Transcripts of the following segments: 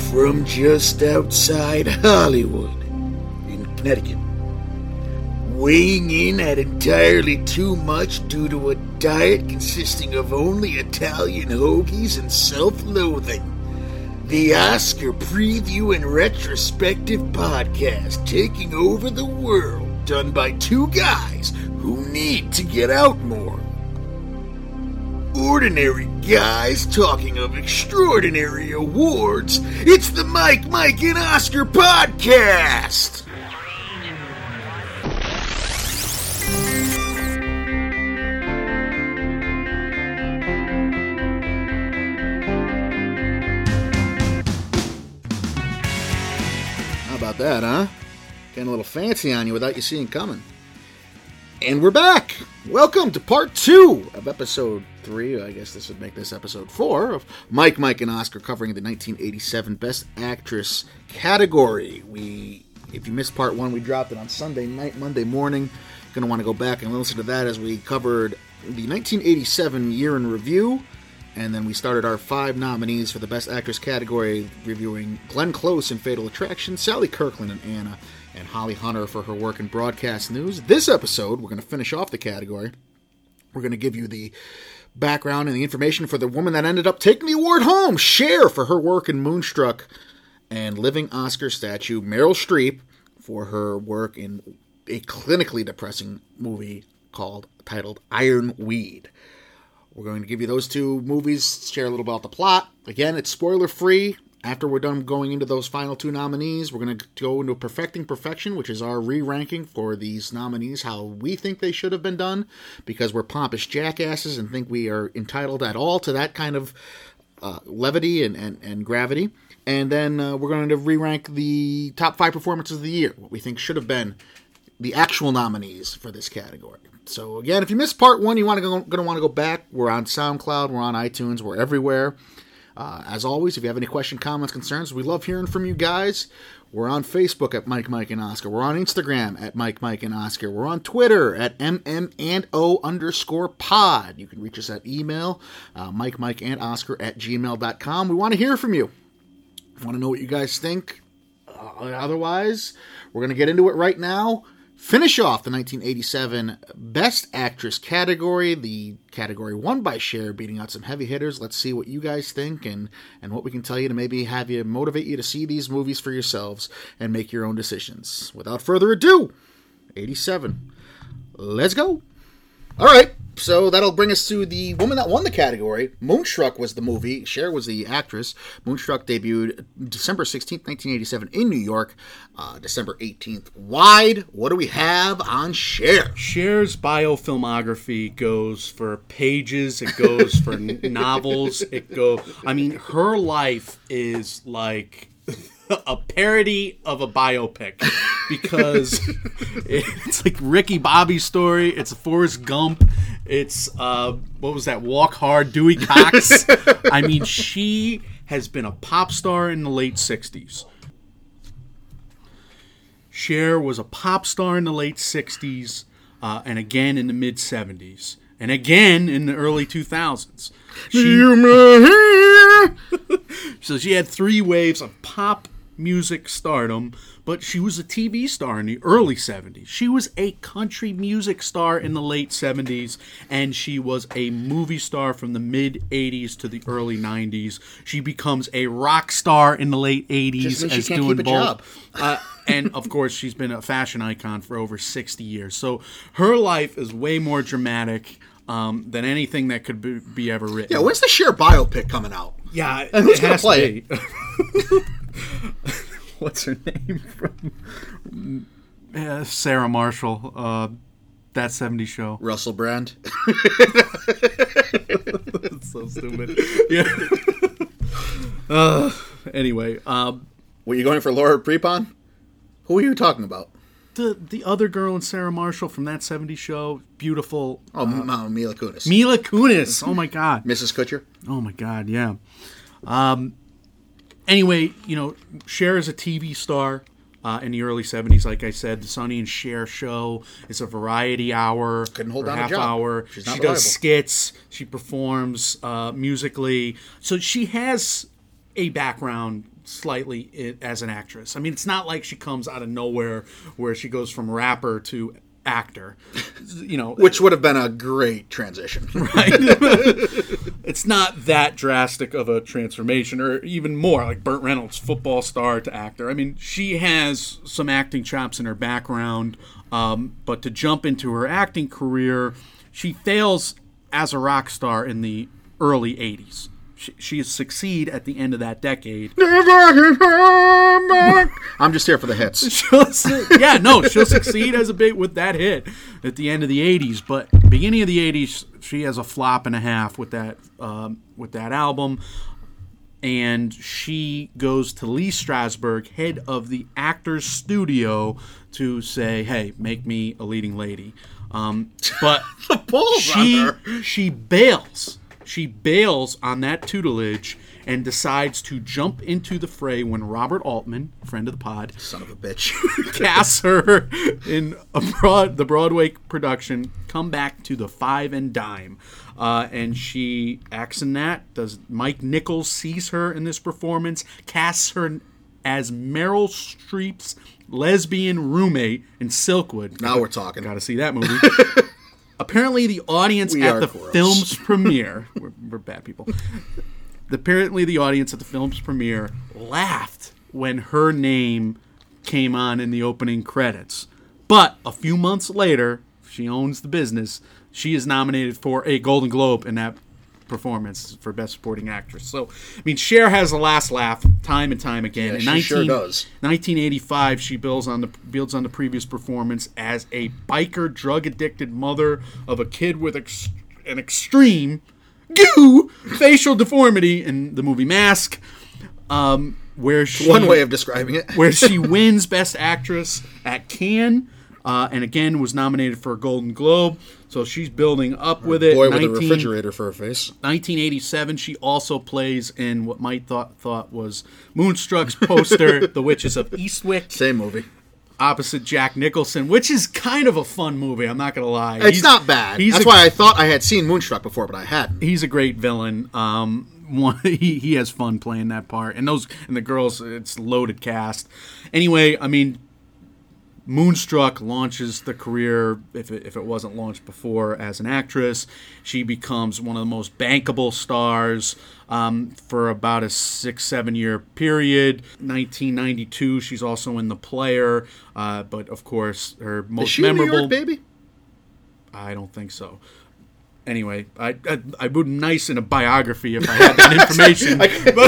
from just outside Hollywood in Connecticut. Weighing in at entirely too much due to a diet consisting of only Italian hoagies and self-loathing. The Oscar Preview and Retrospective Podcast taking over the world, done by two guys who need to get out more. Ordinary guys talking of extraordinary awards. It's the Mike, and Oscar Podcast! How about that, huh? Getting a little fancy on you without you seeing coming. And we're back! Welcome to part 2 of episode 3, I guess this would make this episode 4, of Mike, and Oscar covering the 1987 Best Actress category. If you missed part 1, we dropped it on Sunday night, Monday morning. You're going to want to go back and listen to that as we covered the 1987 year in review. And then we started our 5 nominees for the Best Actress category, reviewing Glenn Close in Fatal Attraction, Sally Kirkland in Anna, and Holly Hunter for her work in broadcast news. This episode, we're going to finish off the category. We're going to give you the background and the information for the woman that ended up taking the award home, Cher, for her work in Moonstruck, and Living Oscar statue, Meryl Streep, for her work in a clinically depressing movie titled Ironweed. We're going to give you those 2 movies, share a little about the plot. Again, it's spoiler-free. After we're done going into those final 2 nominees, we're going to go into Perfecting Perfection, which is our re-ranking for these nominees, how we think they should have been done, because we're pompous jackasses and think we are entitled at all to that kind of levity and gravity. And then we're going to re-rank the top 5 performances of the year, what we think should have been the actual nominees for this category. So again, if you missed part 1, you're going to want to go back. We're on SoundCloud, we're on iTunes, we're everywhere. As always, if you have any questions, comments, concerns, we love hearing from you guys. We're on Facebook at Mike, and Oscar. We're on Instagram at Mike, and Oscar. We're on Twitter at MM&O_pod. You can reach us at email, MikeandOscar@gmail.com. We want to hear from you. We want to know what you guys think. Otherwise, we're going to get into it right now. Finish off the 1987 Best Actress category, the category won by Cher, beating out some heavy hitters. Let's see what you guys think and what we can tell you to maybe have you motivate you to see these movies for yourselves and make your own decisions. Without further ado, 87. Let's go. All right, so that'll bring us to the woman that won the category. Moonstruck was the movie. Cher was the actress. Moonstruck debuted December 16th, 1987 in New York. December 18th wide. What do we have on Cher? Cher's biofilmography goes for pages. It goes for novels. Her life is like a parody of a biopic, because it's like Ricky Bobby's story. It's Forrest Gump. It's what was that? Walk Hard, Dewey Cox. She has been a pop star in the late 60s. Cher was a pop star in the late 60s, and again in the mid 70s, and again in the early 2000s. So she had 3 waves of pop music stardom, but she was a TV star in the early 70s. She was a country music star in the late 70s, and she was a movie star from the mid 80s to the early 90s. She becomes a rock star in the late 80s as doing both. And of course, she's been a fashion icon for over 60 years. So her life is way more dramatic than anything that could be ever written. Yeah, when's the Cher biopic coming out? Yeah, and who's going to play it? What's her name from? Sarah Marshall. That 70s show. Russell Brand. That's so stupid. Yeah. Anyway. Were you going for Laura Prepon? Who are you talking about? The other girl in Sarah Marshall from That 70s Show. Beautiful. Mila Kunis. Mila Kunis. Oh, my God. Mrs. Kutcher. Oh, my God, yeah. Anyway, Cher is a TV star in the early 70s. Like I said, the Sonny and Cher show is a variety hour. Couldn't hold down half a job. Hour. She's not she reliable. does skits. She performs musically. So she has a background slightly as an actress. I mean, it's not like she comes out of nowhere where she goes from rapper to actor, which would have been a great transition. Right. It's not that drastic of a transformation, or even more like Burt Reynolds, football star to actor. I mean, she has some acting chops in her background, but to jump into her acting career, she fails as a rock star in the early 80s. She succeed at the end of that decade. I'm just here for the hits. She'll succeed as a big with that hit at the end of the 80s. But beginning of the 80s, she has a flop and a half with that album. And she goes to Lee Strasberg, head of the Actors Studio, to say, hey, make me a leading lady. But the balls on her. She bails. She bails on that tutelage and decides to jump into the fray when Robert Altman, friend of the pod, son of a bitch, casts her in the Broadway production Come Back to the Five and Dime. And she acts in that. Mike Nichols sees her in this performance, casts her as Meryl Streep's lesbian roommate in Silkwood. Now we're talking. Got to see that movie. Apparently, the audience at the film's premiere, we're bad people. Apparently, the audience at the film's premiere laughed when her name came on in the opening credits. But a few months later, she owns the business. She is nominated for a Golden Globe in that performance for Best Supporting Actress. So, I mean, Cher has the last laugh time and time again. Yeah, she sure does. 1985, she builds on the previous performance as a biker, drug-addicted mother of a kid with an extreme facial deformity in the movie Mask, where she, one way of describing it, where she wins Best Actress at Cannes, and again was nominated for a Golden Globe. So she's building up with it. Boy with a refrigerator for a face. 1987, she also plays in what Mike thought was Moonstruck's poster, The Witches of Eastwick. Same movie. Opposite Jack Nicholson, which is kind of a fun movie, I'm not going to lie. It's not bad. That's why I thought I had seen Moonstruck before, but I hadn't. He's a great villain. He has fun playing that part. And the girls, it's loaded cast. Anyway, I mean, Moonstruck launches the career, if it wasn't launched before, as an actress. She becomes one of the most bankable stars for about a 6-7 year period. 1992, she's also in The Player, but of course her most memorable. New York baby? I don't think so. Anyway, I would nice in a biography if I had that information.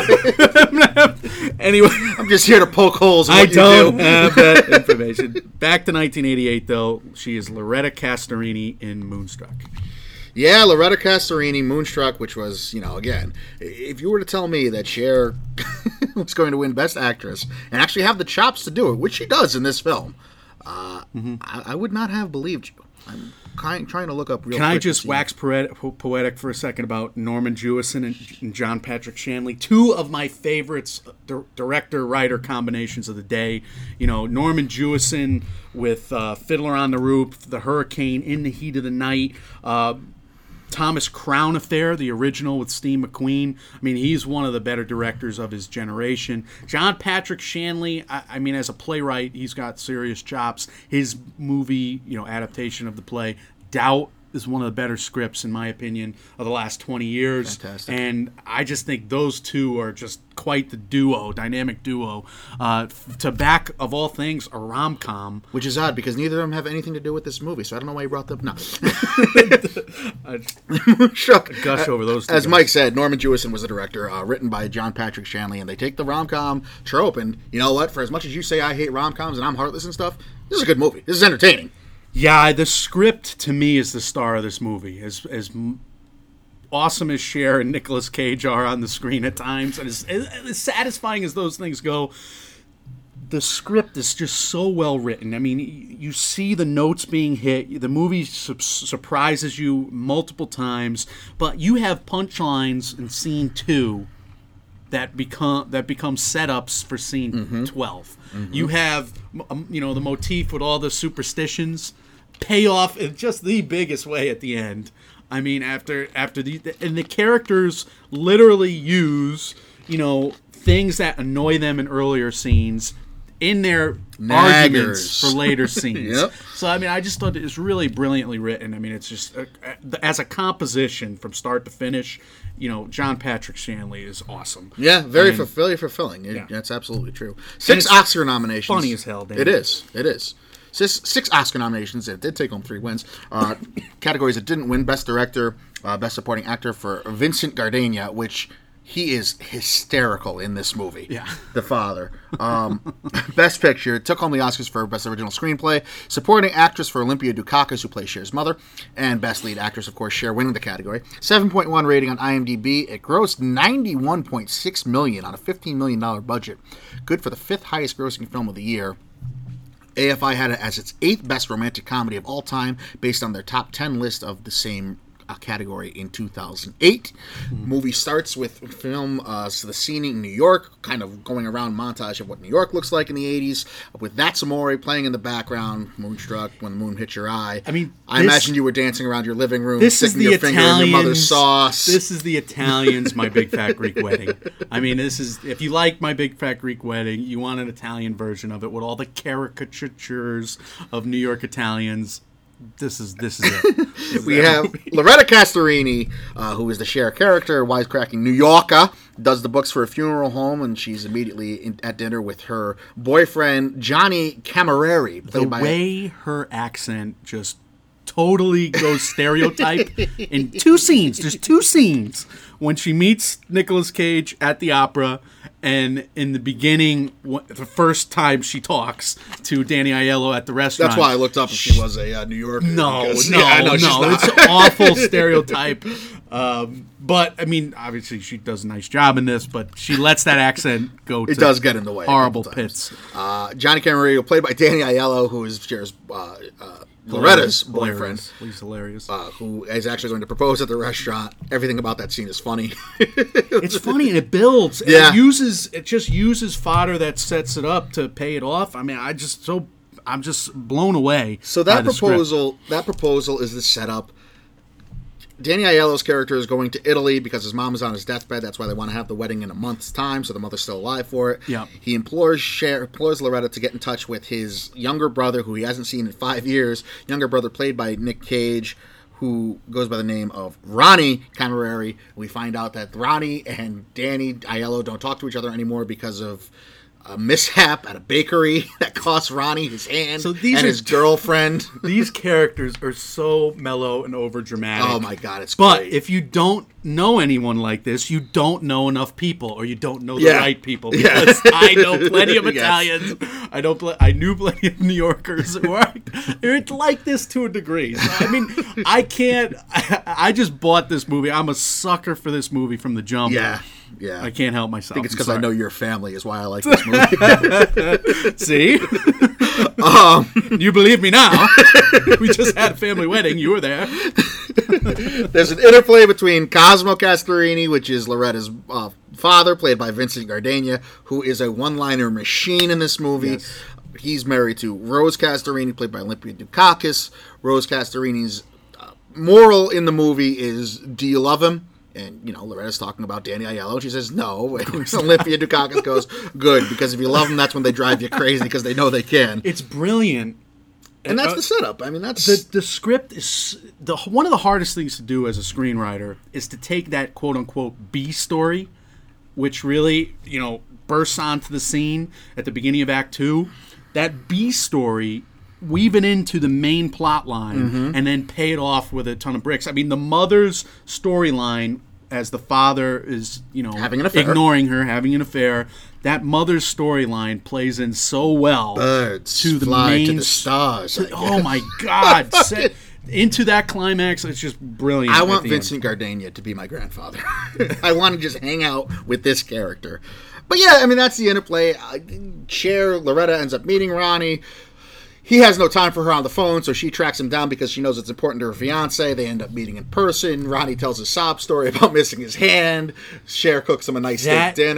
Anyway, I'm just here to poke holes in what I don't have that information. Back to 1988, though. She is Loretta Castorini in Moonstruck. Yeah, Loretta Castorini, Moonstruck, which was, again, if you were to tell me that Cher was going to win Best Actress and actually have the chops to do it, which she does in this film, I would not have believed you. I'm trying to look up real quick. Can I just wax poetic for a second about Norman Jewison and John Patrick Shanley? Two of my favorites, director-writer combinations of the day. Norman Jewison with Fiddler on the Roof, The Hurricane, In the Heat of the Night, Thomas Crown Affair, the original with Steve McQueen. I mean, he's one of the better directors of his generation. John Patrick Shanley, I mean, as a playwright, he's got serious chops. His movie, adaptation of the play, Doubt, is one of the better scripts, in my opinion, of the last 20 years. Fantastic. And I just think those two are just quite the dynamic duo. To back, of all things, a rom-com. Which is odd, because neither of them have anything to do with this movie, so I don't know why you brought them up. No. Gush over those two As guys. Mike said, Norman Jewison was the director, written by John Patrick Shanley, and they take the rom-com trope, and you know what? For as much as you say I hate rom-coms and I'm heartless and stuff, this is a good movie. This is entertaining. Yeah, the script, to me, is the star of this movie. As awesome as Cher and Nicolas Cage are on the screen at times, and as satisfying as those things go, the script is just so well written. I mean, you see the notes being hit. The movie surprises you multiple times, but you have punchlines in scene 2 that become setups for scene 12. Mm-hmm. You have the motif with all the superstitions pay off in just the biggest way at the end. I mean, after the characters literally use things that annoy them in earlier scenes in their arguments for later scenes. Yep. So, I mean, I just thought it was really brilliantly written. I mean, it's just, as a composition from start to finish, John Patrick Shanley is awesome. Yeah, very fulfilling. Yeah. That's absolutely true. 6 Oscar nominations. Funny as hell, Dan. It is. 6 Oscar nominations. It did take home 3 wins. Categories that didn't win: Best Director, Best Supporting Actor for Vincent Gardenia, which he is hysterical in this movie. Yeah. The father. Best Picture, took home the Oscars for Best Original Screenplay. Supporting Actress for Olympia Dukakis, who plays Cher's mother. And Best Lead Actress, of course, Cher winning the category. 7.1 rating on IMDb. It grossed $91.6 million on a $15 million budget. Good for the 5th highest grossing film of the year. AFI had it as its 8th best romantic comedy of all time, based on their top 10 list of the same category in 2008. Movie starts with film the scene in New York, kind of going around montage of what New York looks like in the 80s, with That's Amore playing in the background, Moonstruck, When the Moon Hits Your Eye. I mean, I imagine you were dancing around your living room, this sticking is the your finger in your mother's sauce. This is the Italians' My Big Fat Greek Wedding. I mean, this is, if you like My Big Fat Greek Wedding, you want an Italian version of it with all the caricatures of New York Italians. This is it. We have Loretta Castorini, who is the Cher character, wisecracking New Yorker, does the books for a funeral home, and she's immediately at dinner with her boyfriend, Johnny Camilleri. The way her accent just totally goes stereotype in 2 scenes. There's 2 scenes when she meets Nicolas Cage at the opera, and in the beginning, the first time she talks to Danny Aiello at the restaurant. That's why I looked up if she was a New Yorker. No, because, it's an awful stereotype. But, I mean, obviously she does a nice job in this, but she lets that accent go to it does get in the way. Horrible pits. Johnny Camilleri, played by Danny Aiello, who is Cher's Loretta's boyfriend. He's hilarious. Who is actually going to propose at the restaurant. Everything about that scene is funny. It's funny, and it builds. And Yeah. it just uses fodder that sets it up to pay it off. I mean, I'm just blown away. So that proposal is the setup. Danny Aiello's character is going to Italy because his mom is on his deathbed. That's why they want to have the wedding in a month's time, so the mother's still alive for it. Yeah. He implores Loretta to get in touch with his younger brother, who he hasn't seen in 5 years. Younger brother played by Nick Cage, who goes by the name of Ronnie Camilleri. We find out that Ronnie and Danny Aiello don't talk to each other anymore because of a mishap at a bakery that cost Ronnie his hand his girlfriend. These characters are so mellow and overdramatic. Oh my God, it's But great. if you don't know anyone like this, you don't know enough people, or you don't know the right people. Because I know plenty of Italians. I knew plenty of New Yorkers who are like this to a degree. So, I mean, I just bought this movie. I'm a sucker for this movie from the jump. Yeah. I can't help myself. I think it's because I know your family is why I like this movie. See? You believe me now. We just had a family wedding. You were there. There's an interplay between Cosmo Castorini, which is Loretta's father, played by Vincent Gardenia, who is a one-liner machine in this movie. Yes. He's married to Rose Castorini, played by Olympia Dukakis. Rose Castorini's moral in the movie is, do you love him? And, Loretta's talking about Danny Aiello. She says, no. And Olympia Dukakis goes, good, because if you love them, that's when they drive you crazy, because they know they can. It's brilliant. And that's the setup. I mean, that's... The script is... one of the hardest things to do as a screenwriter is to take that quote-unquote B story, which really, bursts onto the scene at the beginning of Act 2. That B story... weave it into the main plot line and then pay it off with a ton of bricks. I mean, the mother's storyline, as the father is, having an affair. Ignoring her, having an affair, that mother's storyline plays in so well. Birds to the fly main to the stars. Oh my God! Into that climax, it's just brilliant. I want Vincent Gardenia to be my grandfather. I want to just hang out with this character. But yeah, I mean, that's the interplay. Loretta ends up meeting Ronnie. He has no time for her on the phone, so she tracks him down because she knows it's important to her fiancé. They end up meeting in person. Ronnie tells a sob story about missing his hand. Cher cooks him a nice steak dinner.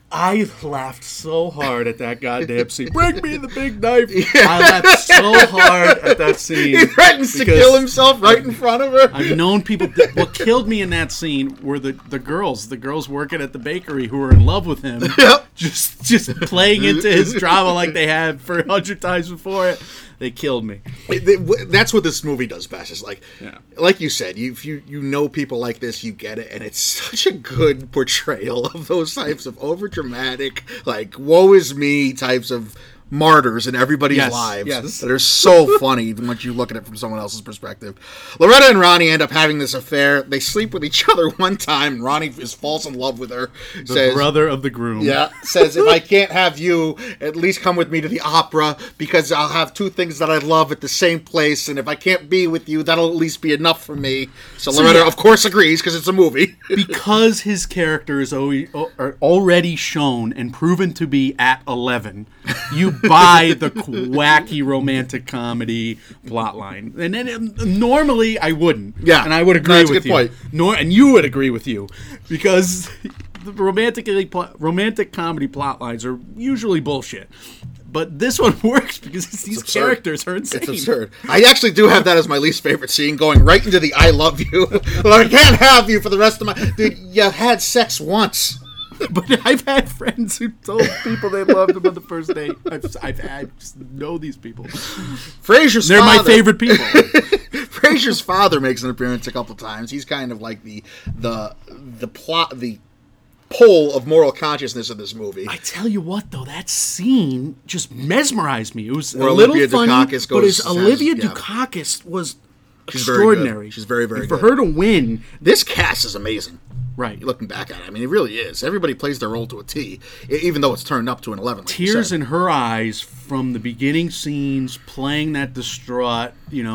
I laughed so hard at that goddamn scene. Bring me the big knife. I laughed so hard at that scene. He threatens to kill himself right in front of her. I've known people. What killed me in that scene were the girls working at the bakery who were in love with him. Yep. Just playing into his drama like they had for 100 times before it. They killed me. That's what this movie does best. Is like you said, if you know people like this, you get it, and it's such a good portrayal of those types of overdramatic, like woe is me types of martyrs in everybody's lives that are so funny even once you look at it from someone else's perspective. Loretta and Ronnie end up having this affair. They sleep with each other one time, and Ronnie falls in love with her. The brother of the groom. Yeah, says, if I can't have you, at least come with me to the opera, because I'll have two things that I love at the same place, and if I can't be with you, that'll at least be enough for me. So Loretta, of course, agrees, because it's a movie. Because his character is already shown and proven to be at 11, you buy the wacky romantic comedy plotline, and then normally I wouldn't. Yeah, and I would agree with you. Point. And you would agree with you, because the romantic comedy plotlines are usually bullshit. But this one works because these characters are insane. It's absurd. I actually do have that as my least favorite scene, going right into the "I love you." Well, I can't have you for the rest of my. Dude, you had sex once. But I've had friends who told people they loved them on the first date. I just know these people. They're my favorite people. Frasier's father makes an appearance a couple times. He's kind of like the plot, the pole of moral consciousness of this movie. I tell you what, though, that scene just mesmerized me. It was where a little Olivia funny, Dukakis but Olivia Dukakis was extraordinary. She's very, very good. For her to win. This cast is amazing. Right. Looking back at it. I mean, it really is. Everybody plays their role to a T, even though it's turned up to an 11. Like tears in her eyes from the beginning scenes, playing that distraught,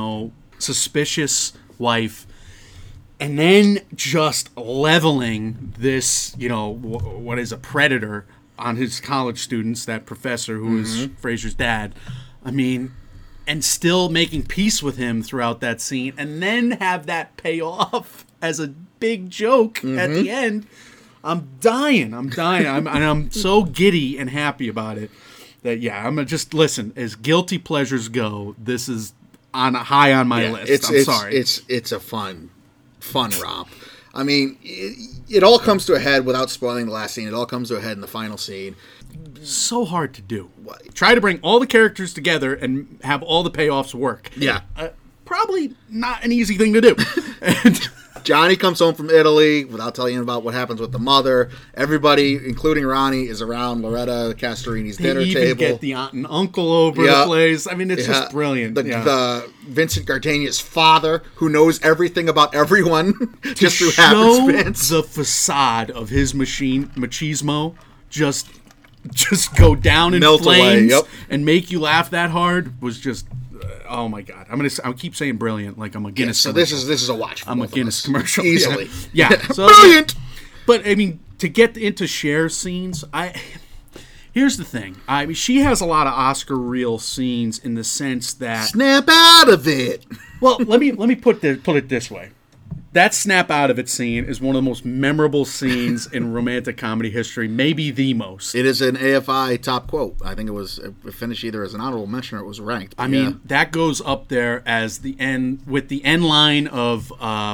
suspicious wife, and then just leveling this, what is a predator on his college students, that professor who is Frasier's dad. I mean, and still making peace with him throughout that scene, and then have that pay off as a big joke at the end. I'm dying. I'm so giddy and happy about it that I'm gonna just listen. As guilty pleasures go, this is high on my list. I'm sorry. It's a fun romp. I mean, it all comes to a head without spoiling the last scene. It all comes to a head in the final scene. So hard to do. Try to bring all the characters together and have all the payoffs work. Yeah. Probably not an easy thing to do. And Johnny comes home from Italy without telling him about what happens with the mother. Everybody, including Ronnie, is around Loretta Castorini's dinner table. They even get the aunt and uncle over the place. I mean, it's just brilliant. The Vincent Gardenia's father, who knows everything about everyone, just through happenstance. The facade of his machismo just go down in melt flames away, and make you laugh that hard was just. Oh my God! I'll keep saying brilliant, like I'm a Guinness. So commercial. this is a watch. I'm a Guinness commercial easily. Yeah. So, brilliant. But I mean, to get into Cher's scenes, here's the thing. I mean, she has a lot of Oscar reel scenes in the sense that snap out of it. Well, let me put it this way. That snap out of it scene is one of the most memorable scenes in romantic comedy history, maybe the most. It is an AFI top quote. I think it finished either as an honorable mention or it was ranked. I mean, that goes up there as the end line of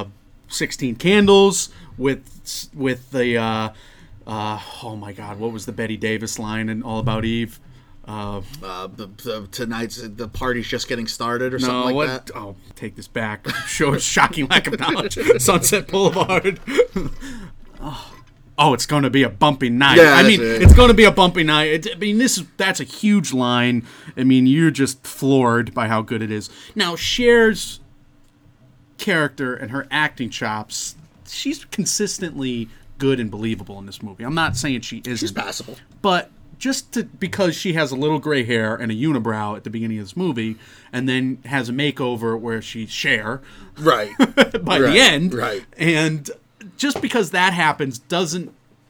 16 Candles with the oh my God, what was the Bette Davis line in All About Eve? Tonight's the party's just getting started or something like that. Oh, take this back. Show a shocking lack of knowledge. Sunset Boulevard. Oh, it's going to be a bumpy night. Yeah, it's going to be a bumpy night. That's a huge line. I mean, you're just floored by how good it is. Now, Cher's character and her acting chops, she's consistently good and believable in this movie. I'm not saying she isn't. She's passable. But because she has a little gray hair and a unibrow at the beginning of this movie, and then has a makeover where she's Cher, right, by the end, right, and just because that happens doesn't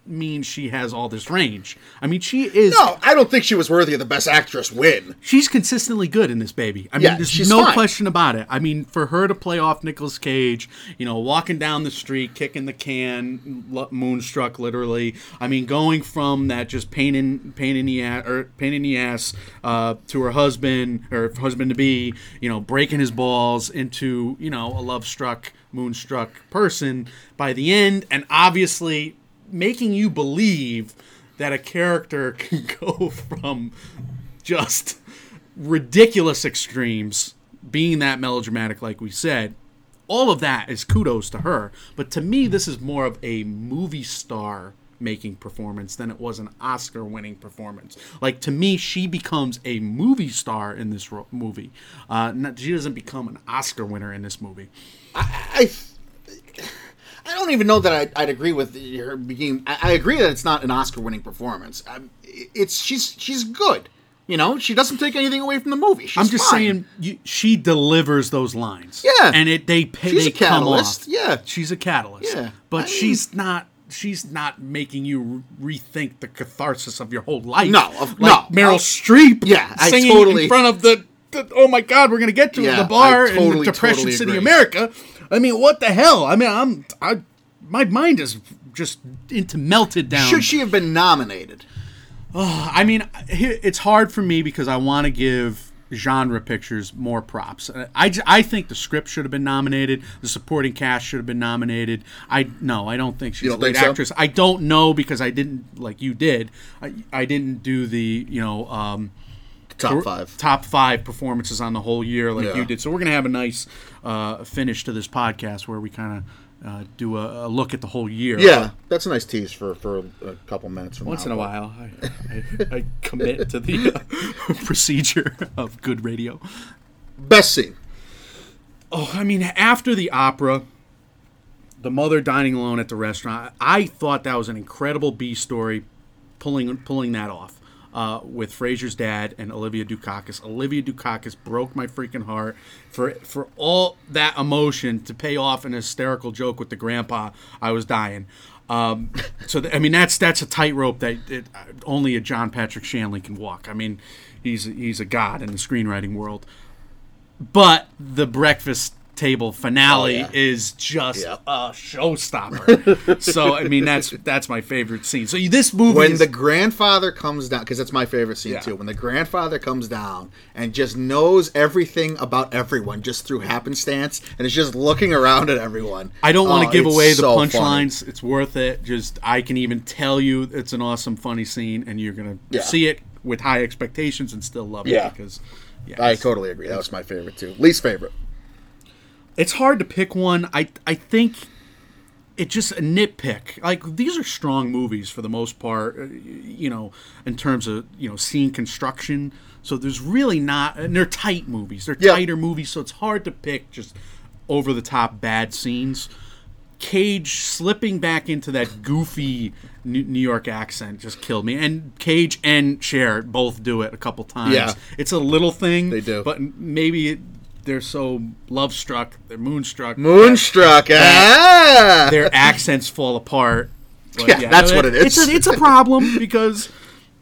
mean she has all this range. I mean, she is. No, I don't think she was worthy of the Best Actress win. She's consistently good in this baby. I mean, Yeah, there's she's no fine. question about it. I mean, for her to play off Nicolas Cage, walking down the street, kicking the can, moonstruck literally. I mean, going from that just pain in the ass to her husband to be, breaking his balls into, a love-struck, moonstruck person by the end, and obviously making you believe that a character can go from just ridiculous extremes, being that melodramatic like we said. All of that is kudos to her, but to me this is more of a movie star making performance than it was an Oscar-winning performance. Like, to me, she becomes a movie star in this movie. She doesn't become an Oscar winner in this movie. I don't even know that I'd agree with her being. I agree that it's not an Oscar-winning performance. She's good. She doesn't take anything away from the movie. She's I'm just fine. saying she delivers those lines. Yeah, and they she's a come catalyst. off. Yeah, she's a catalyst. Yeah, but she's not. She's not making you rethink the catharsis of your whole life. No, Meryl Streep. Yeah, singing in front of the oh my God, we're gonna get to the bar in Depression City, America. I mean, what the hell? I mean, my mind is just melted down. Should she have been nominated? I mean, it's hard for me because I want to give genre pictures more props. I think the script should have been nominated. The supporting cast should have been nominated. I don't think she's a lead actress. I don't know because I didn't, like you did. I didn't do the top five performances on the whole year like you did. So we're gonna have a nice finish to this podcast where we kind of do a look at the whole year. Yeah, that's a nice tease for a couple minutes from once now. in a while. I commit to the procedure of good radio. Best scene. Oh, I mean, after the opera, the mother dining alone at the restaurant, I thought that was an incredible B story, pulling that off. With Frasier's dad and Olivia Dukakis. Olivia Dukakis broke my freaking heart for all that emotion to pay off an hysterical joke with the grandpa. I was dying. That's a tightrope that only a John Patrick Shanley can walk. I mean, he's a god in the screenwriting world. But the breakfast table finale is just a showstopper. So I mean that's my favorite scene. So this movie when the grandfather comes down, because that's my favorite scene too. When the grandfather comes down and just knows everything about everyone just through happenstance and is just looking around at everyone. I don't want to give away the punchlines. Punchlines. It's worth it. Just I can even tell you it's an awesome, funny scene, and you're gonna see it with high expectations and still love it because. Yeah, I totally agree. That was my favorite too. Least favorite. It's hard to pick one. I think it's just a nitpick. Like, these are strong movies for the most part, in terms of, scene construction. So there's really not, and they're tight movies. They're tighter movies, so it's hard to pick just over-the-top bad scenes. Cage slipping back into that goofy New York accent just killed me. And Cage and Cher both do it a couple times. Yeah. It's a little thing. They do. But maybe they're so love-struck, they're moonstruck. Their accents fall apart. But that's what it is. It's a problem because,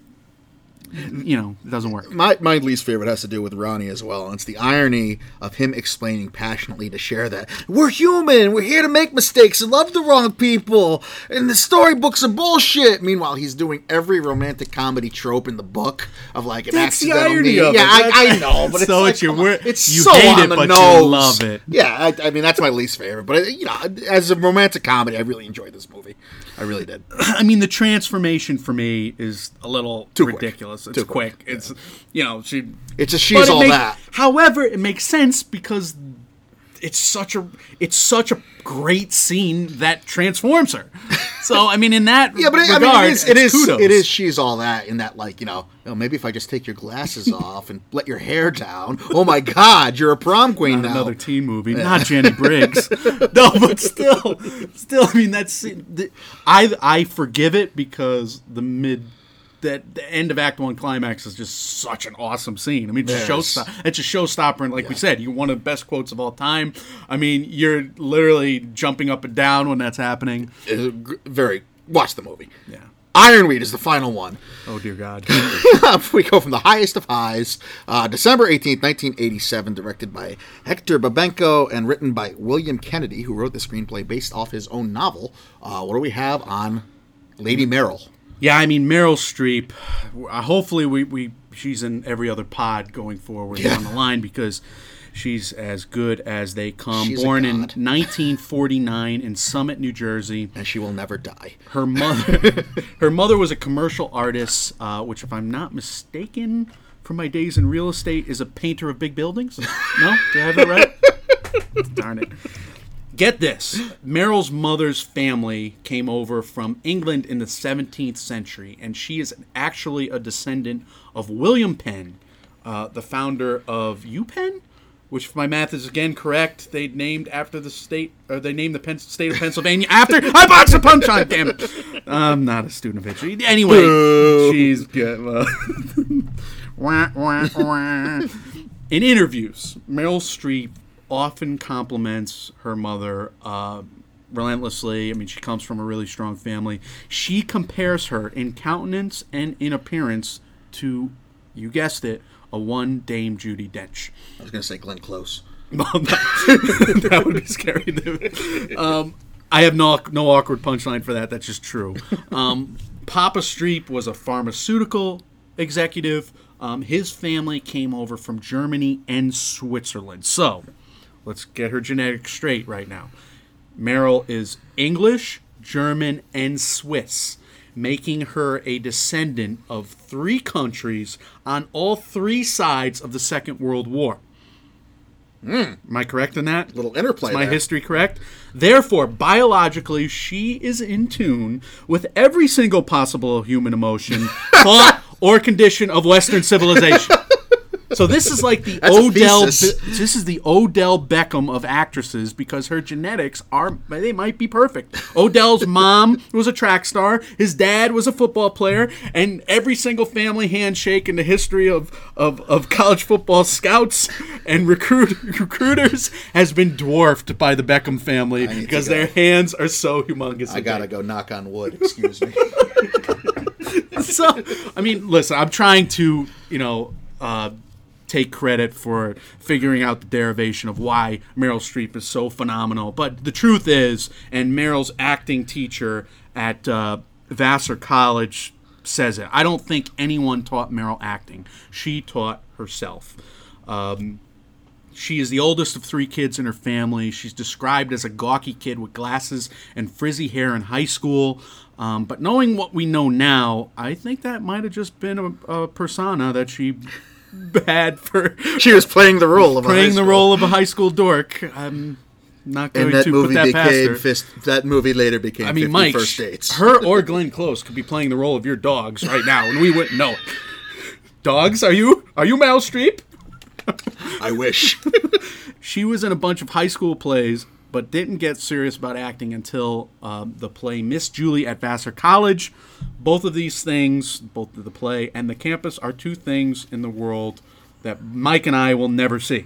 it doesn't work. My least favorite has to do with Ronnie as well, and it's the irony of him explaining passionately to Cher that we're human, we're here to make mistakes and love the wrong people, and the storybooks are bullshit. Meanwhile, he's doing every romantic comedy trope in the book of like an That's the accidental irony knee. of it. I know, but so it's you so hate on it, the but nose. you love it. Yeah, I mean that's my least favorite. But as a romantic comedy, I really enjoyed this movie. I really did. I mean, the transformation for me is a little Too ridiculous. Quick. It's quick. It's she's all that. However, it makes sense because it's such a great scene that transforms her. So I mean, in that regard, it is she's all that in that maybe if I just take your glasses off and let your hair down, oh my God, you're a prom queen now. Another teen movie, not Jenny Briggs. No, but still, I mean I forgive it because the end of Act 1 climax is just such an awesome scene. I mean, it's a showstopper, and like we said, one of the best quotes of all time. I mean, you're literally jumping up and down when that's happening. It's very watch the movie. Yeah. Ironweed is the final one. Oh, dear God. We go from the highest of highs. December 18th, 1987, directed by Hector Babenco and written by William Kennedy, who wrote the screenplay based off his own novel. What do we have on Lady Meryl? Yeah, I mean, Meryl Streep, hopefully she's in every other pod going forward down the line, because she's as good as they come. She's born in 1949 in Summit, New Jersey. And she will never die. Her mother was a commercial artist, which, if I'm not mistaken, from my days in real estate, is a painter of big buildings. No? Did I have that right? Darn it. Get this. Meryl's mother's family came over from England in the 17th century, and she is actually a descendant of William Penn, the founder of UPenn, which, if my math is again correct, they named after the state, or they named the state of Pennsylvania after. I boxed a punchline, damn it! I'm not a student of history. Anyway, she's good. In interviews, Meryl Streep often compliments her mother relentlessly. I mean, she comes from a really strong family. She compares her in countenance and in appearance to, you guessed it, a one Dame Judi Dench. I was going to say Glenn Close. That would be scary. I have no awkward punchline for that. That's just true. Papa Streep was a pharmaceutical executive. His family came over from Germany and Switzerland. So, let's get her genetics straight right now. Meryl is English, German, and Swiss, making her a descendant of 3 countries on all 3 sides of the Second World War. Am I correct in that? Little interplay. Is my history correct? Therefore, biologically, she is in tune with every single possible human emotion, thought, or condition of Western civilization. So this is like the This is the Odell Beckham of actresses, because her genetics they might be perfect. Odell's mom was a track star, his dad was a football player, and every single family handshake in the history of college football scouts and recruiters has been dwarfed by the Beckham family, because their hands are so humongous. I gotta go knock on wood. Excuse me. So, I mean, listen, I'm trying to, take credit for figuring out the derivation of why Meryl Streep is so phenomenal. But the truth is, and Meryl's acting teacher at Vassar College says it, I don't think anyone taught Meryl acting. She taught herself. She is the oldest of 3 kids in her family. She's described as a gawky kid with glasses and frizzy hair in high school. But knowing what we know now, I think that might have just been a persona that she had for. She was playing the role of a high school dork. I'm not going to put that past her. That movie later became 50 Mike, First Dates. Her or Glenn Close could be playing the role of your dogs right now, and we wouldn't know it. Dogs, are you Meryl Streep? I wish. She was in a bunch of high school plays, but didn't get serious about acting until the play Miss Julie at Vassar College. Both of these things, both the play and the campus, are 2 things in the world that Mike and I will never see.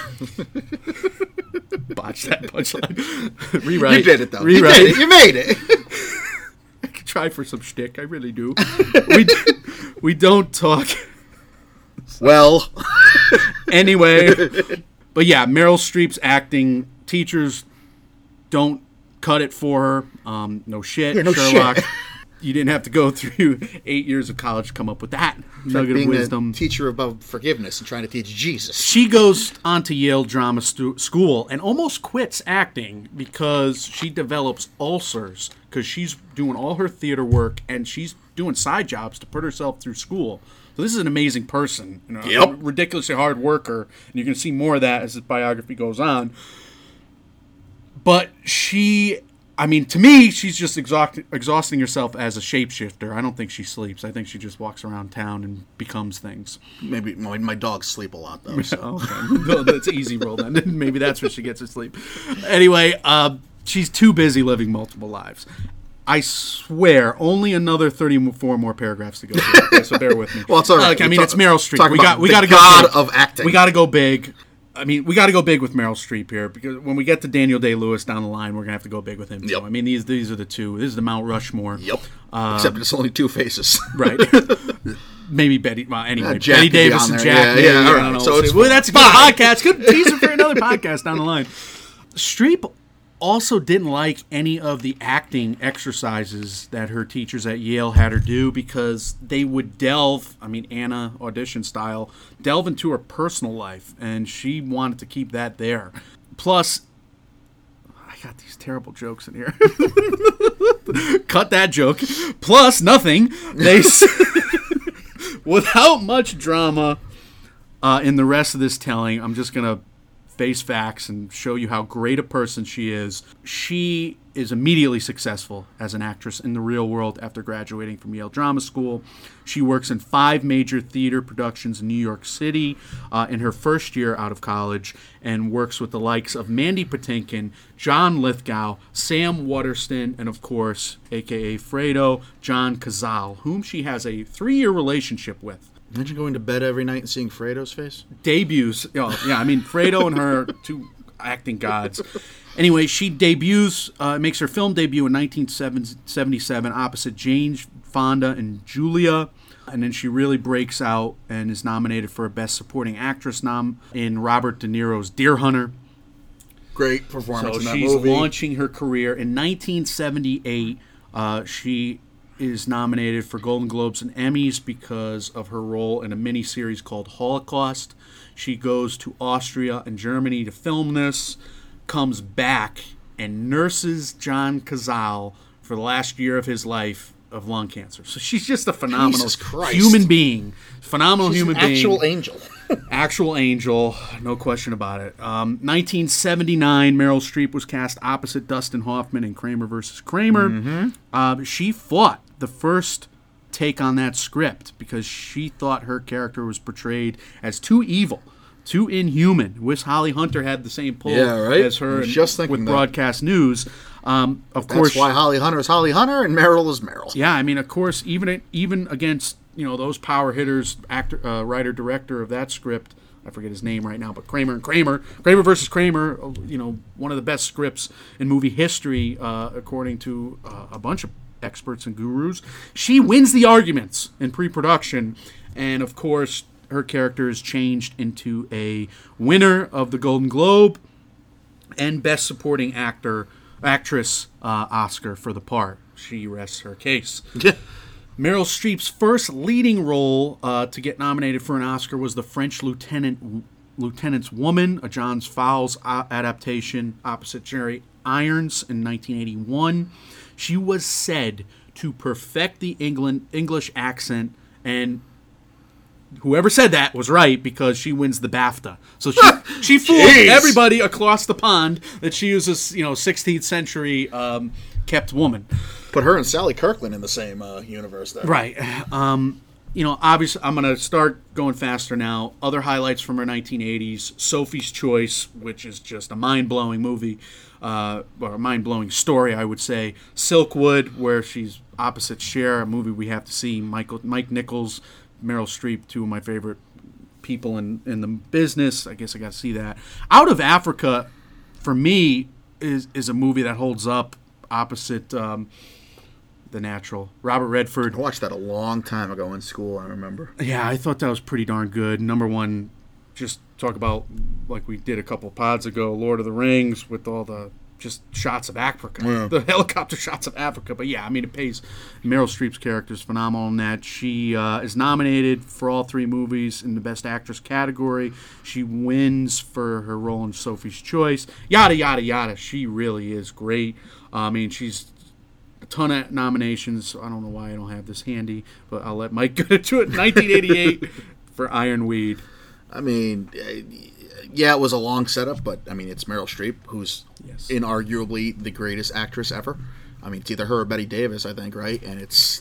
Botch that punchline. Rewrite. You did it, though. Rewrite. You made it. I could try for some shtick. I really do. We don't talk. Well. Anyway. But yeah, Meryl Streep's acting, teachers don't cut it for her. No shit, no Sherlock. Shit. You didn't have to go through 8 years of college to come up with that nugget of wisdom. A teacher about forgiveness and trying to teach Jesus. She goes on to Yale Drama School and almost quits acting because she develops ulcers, because she's doing all her theater work and she's doing side jobs to put herself through school. So this is an amazing person, a ridiculously hard worker, and you're going to see more of that as his biography goes on. But to me, she's just exhausting herself as a shapeshifter. I don't think she sleeps. I think she just walks around town and becomes things. Maybe my dogs sleep a lot, though. So. Okay. Well, that's an easy roll then. Maybe that's where she gets her sleep. Anyway, she's too busy living multiple lives. I swear, only another 34 more paragraphs to go through. So bear with me. Well, it's all right. It's Meryl Streep. We got to go God big. of acting. We got to go big. I mean, we got to go big with Meryl Streep here, because when we get to Daniel Day-Lewis down the line, we're going to have to go big with him. Yep. So, I mean, these are the two. This is the Mount Rushmore. Yep. Except it's only two faces. Right. Maybe Betty. Well, anyway, Jack Betty could be Davis on and there. Jack. Yeah, maybe, all I right. don't know. So it's well, that's a good podcast. Good teaser for another podcast down the line. Streep also didn't like any of the acting exercises that her teachers at Yale had her do, because they would delve, I mean, Anna audition style, delve into her personal life, and she wanted to keep that there. Plus, I got these terrible jokes in here. Cut that joke. Plus, nothing. They without much drama in the rest of this telling, I'm just going to face facts and show you how great a person she is. She is immediately successful as an actress in the real world after graduating from Yale Drama School. She works in 5 major theater productions in New York City in her first year out of college, and works with the likes of Mandy Patinkin, John Lithgow, Sam Waterston, and of course, a.k.a. Fredo, John Cazale, whom she has a 3-year relationship with. Imagine going to bed every night and seeing Fredo's face. Debuts. Oh, yeah, I mean, Fredo and her, two acting gods. Anyway, she debuts, makes her film debut in 1977 opposite Jane Fonda and Julia. And then she really breaks out and is nominated for a Best Supporting Actress nom in Robert De Niro's Deer Hunter. Great performance in that she's movie. launching her career. In 1978, she is nominated for Golden Globes and Emmys because of her role in a miniseries called Holocaust. She goes to Austria and Germany to film this, comes back, and nurses John Cazale for the last year of his life of lung cancer. So she's just a phenomenal human being. Phenomenal She's human an being. Actual angel. Actual angel, no question about it. 1979, Meryl Streep was cast opposite Dustin Hoffman in Kramer vs. Kramer. Mm-hmm. She fought the first take on that script because she thought her character was portrayed as too evil, too inhuman. Wish Holly Hunter had the same pull as her with broadcast news. Of course, that's why Holly Hunter is Holly Hunter and Meryl is Meryl. Yeah, I mean, of course, even against those power hitters, writer director of that script, I forget his name right now, but Kramer versus Kramer, one of the best scripts in movie history, according to a bunch of experts and gurus. She wins the arguments in pre-production, and of course, her character is changed into a winner of the Golden Globe and Best Supporting Actress Oscar for the part. She rests her case. Meryl Streep's first leading role to get nominated for an Oscar was the French Lieutenant's Woman, a John Fowles adaptation opposite Jerry Irons in 1981. She was said to perfect the English accent, and whoever said that was right because she wins the BAFTA. So she fooled everybody across the pond that she was this 16th century kept woman. Put her and Sally Kirkland in the same universe there. Right. Obviously, I'm going to start going faster now. Other highlights from her 1980s, Sophie's Choice, which is just a mind-blowing movie, or a mind-blowing story, I would say. Silkwood, where she's opposite Cher, a movie we have to see. Mike Nichols, Meryl Streep, two of my favorite people in the business. I guess I got to see that. Out of Africa, for me, is a movie that holds up opposite The Natural. Robert Redford. I watched that a long time ago in school, I remember. Yeah, I thought that was pretty darn good. Number one, just talk about, like we did a couple of pods ago, Lord of the Rings with all the just shots of Africa. Yeah. The helicopter shots of Africa. But yeah, I mean, it pays. Meryl Streep's character is phenomenal in that. She is nominated for all 3 movies in the Best Actress category. She wins for her role in Sophie's Choice. Yada, yada, yada. She really is great. I mean, she's a ton of nominations. I don't know why I don't have this handy, but I'll let Mike get into it. 1988 for Ironweed. I mean, yeah, it was a long setup, but I mean, it's Meryl Streep, who's inarguably the greatest actress ever. I mean, it's either her or Bette Davis, I think, right? And it's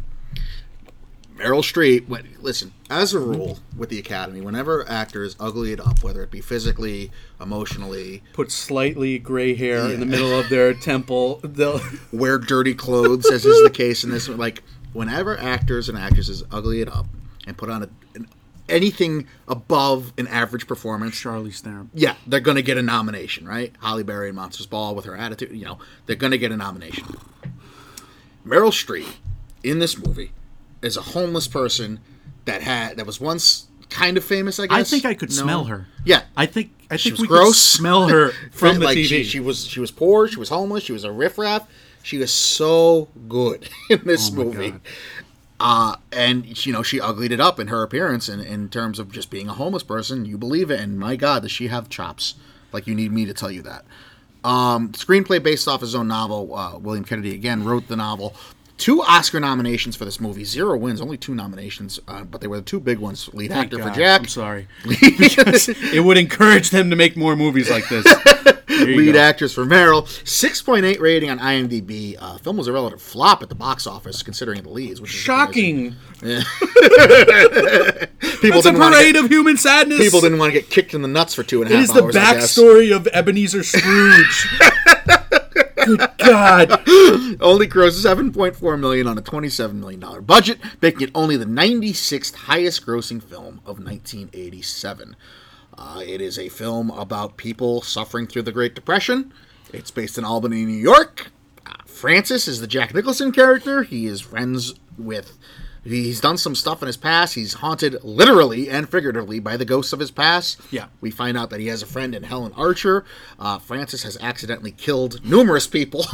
Meryl Streep. Listen, as a rule with the Academy, whenever actors ugly it up, whether it be physically, emotionally, put slightly gray hair in the middle of their temple, they'll wear dirty clothes, as is the case in this. Like, whenever actors and actresses ugly it up and put on anything above an average performance, Charlize Theron. yeah, they're going to get a nomination, right? Halle Berry in Monsters Ball with her attitude, they're going to get a nomination. Meryl Streep in this movie is a homeless person that was once kind of famous, I guess. I think I could smell her. Yeah. I think She was we gross. could smell her from the TV. She was poor, she was homeless, she was a riffraff. She was so good in this movie. And she uglied it up in her appearance in terms of just being a homeless person. You believe it, and my God, does she have chops? Like you need me to tell you that. Screenplay based off his own novel. William Kennedy again wrote the novel. 2 Oscar nominations for this movie. 0 wins, only 2 nominations, but they were the 2 big ones. Lead actor for Jack. I'm sorry. Because it would encourage them to make more movies like this. Lead actress for Meryl. 6.8 rating on IMDb. Film was a relative flop at the box office, considering the leads. Which is shocking. Yeah. It's a parade of human sadness. People didn't want to get kicked in the nuts for 2.5 hours. It is the backstory of Ebenezer Scrooge. Good God. Only grossed $7.4 million on a $27 million budget, making it only the 96th highest grossing film of 1987. It is a film about people suffering through the Great Depression. It's based in Albany, New York. Francis is the Jack Nicholson character. He is friends with... He's done some stuff in his past. He's haunted literally and figuratively by the ghosts of his past. Yeah. We find out that he has a friend in Helen Archer. Francis has accidentally killed numerous people.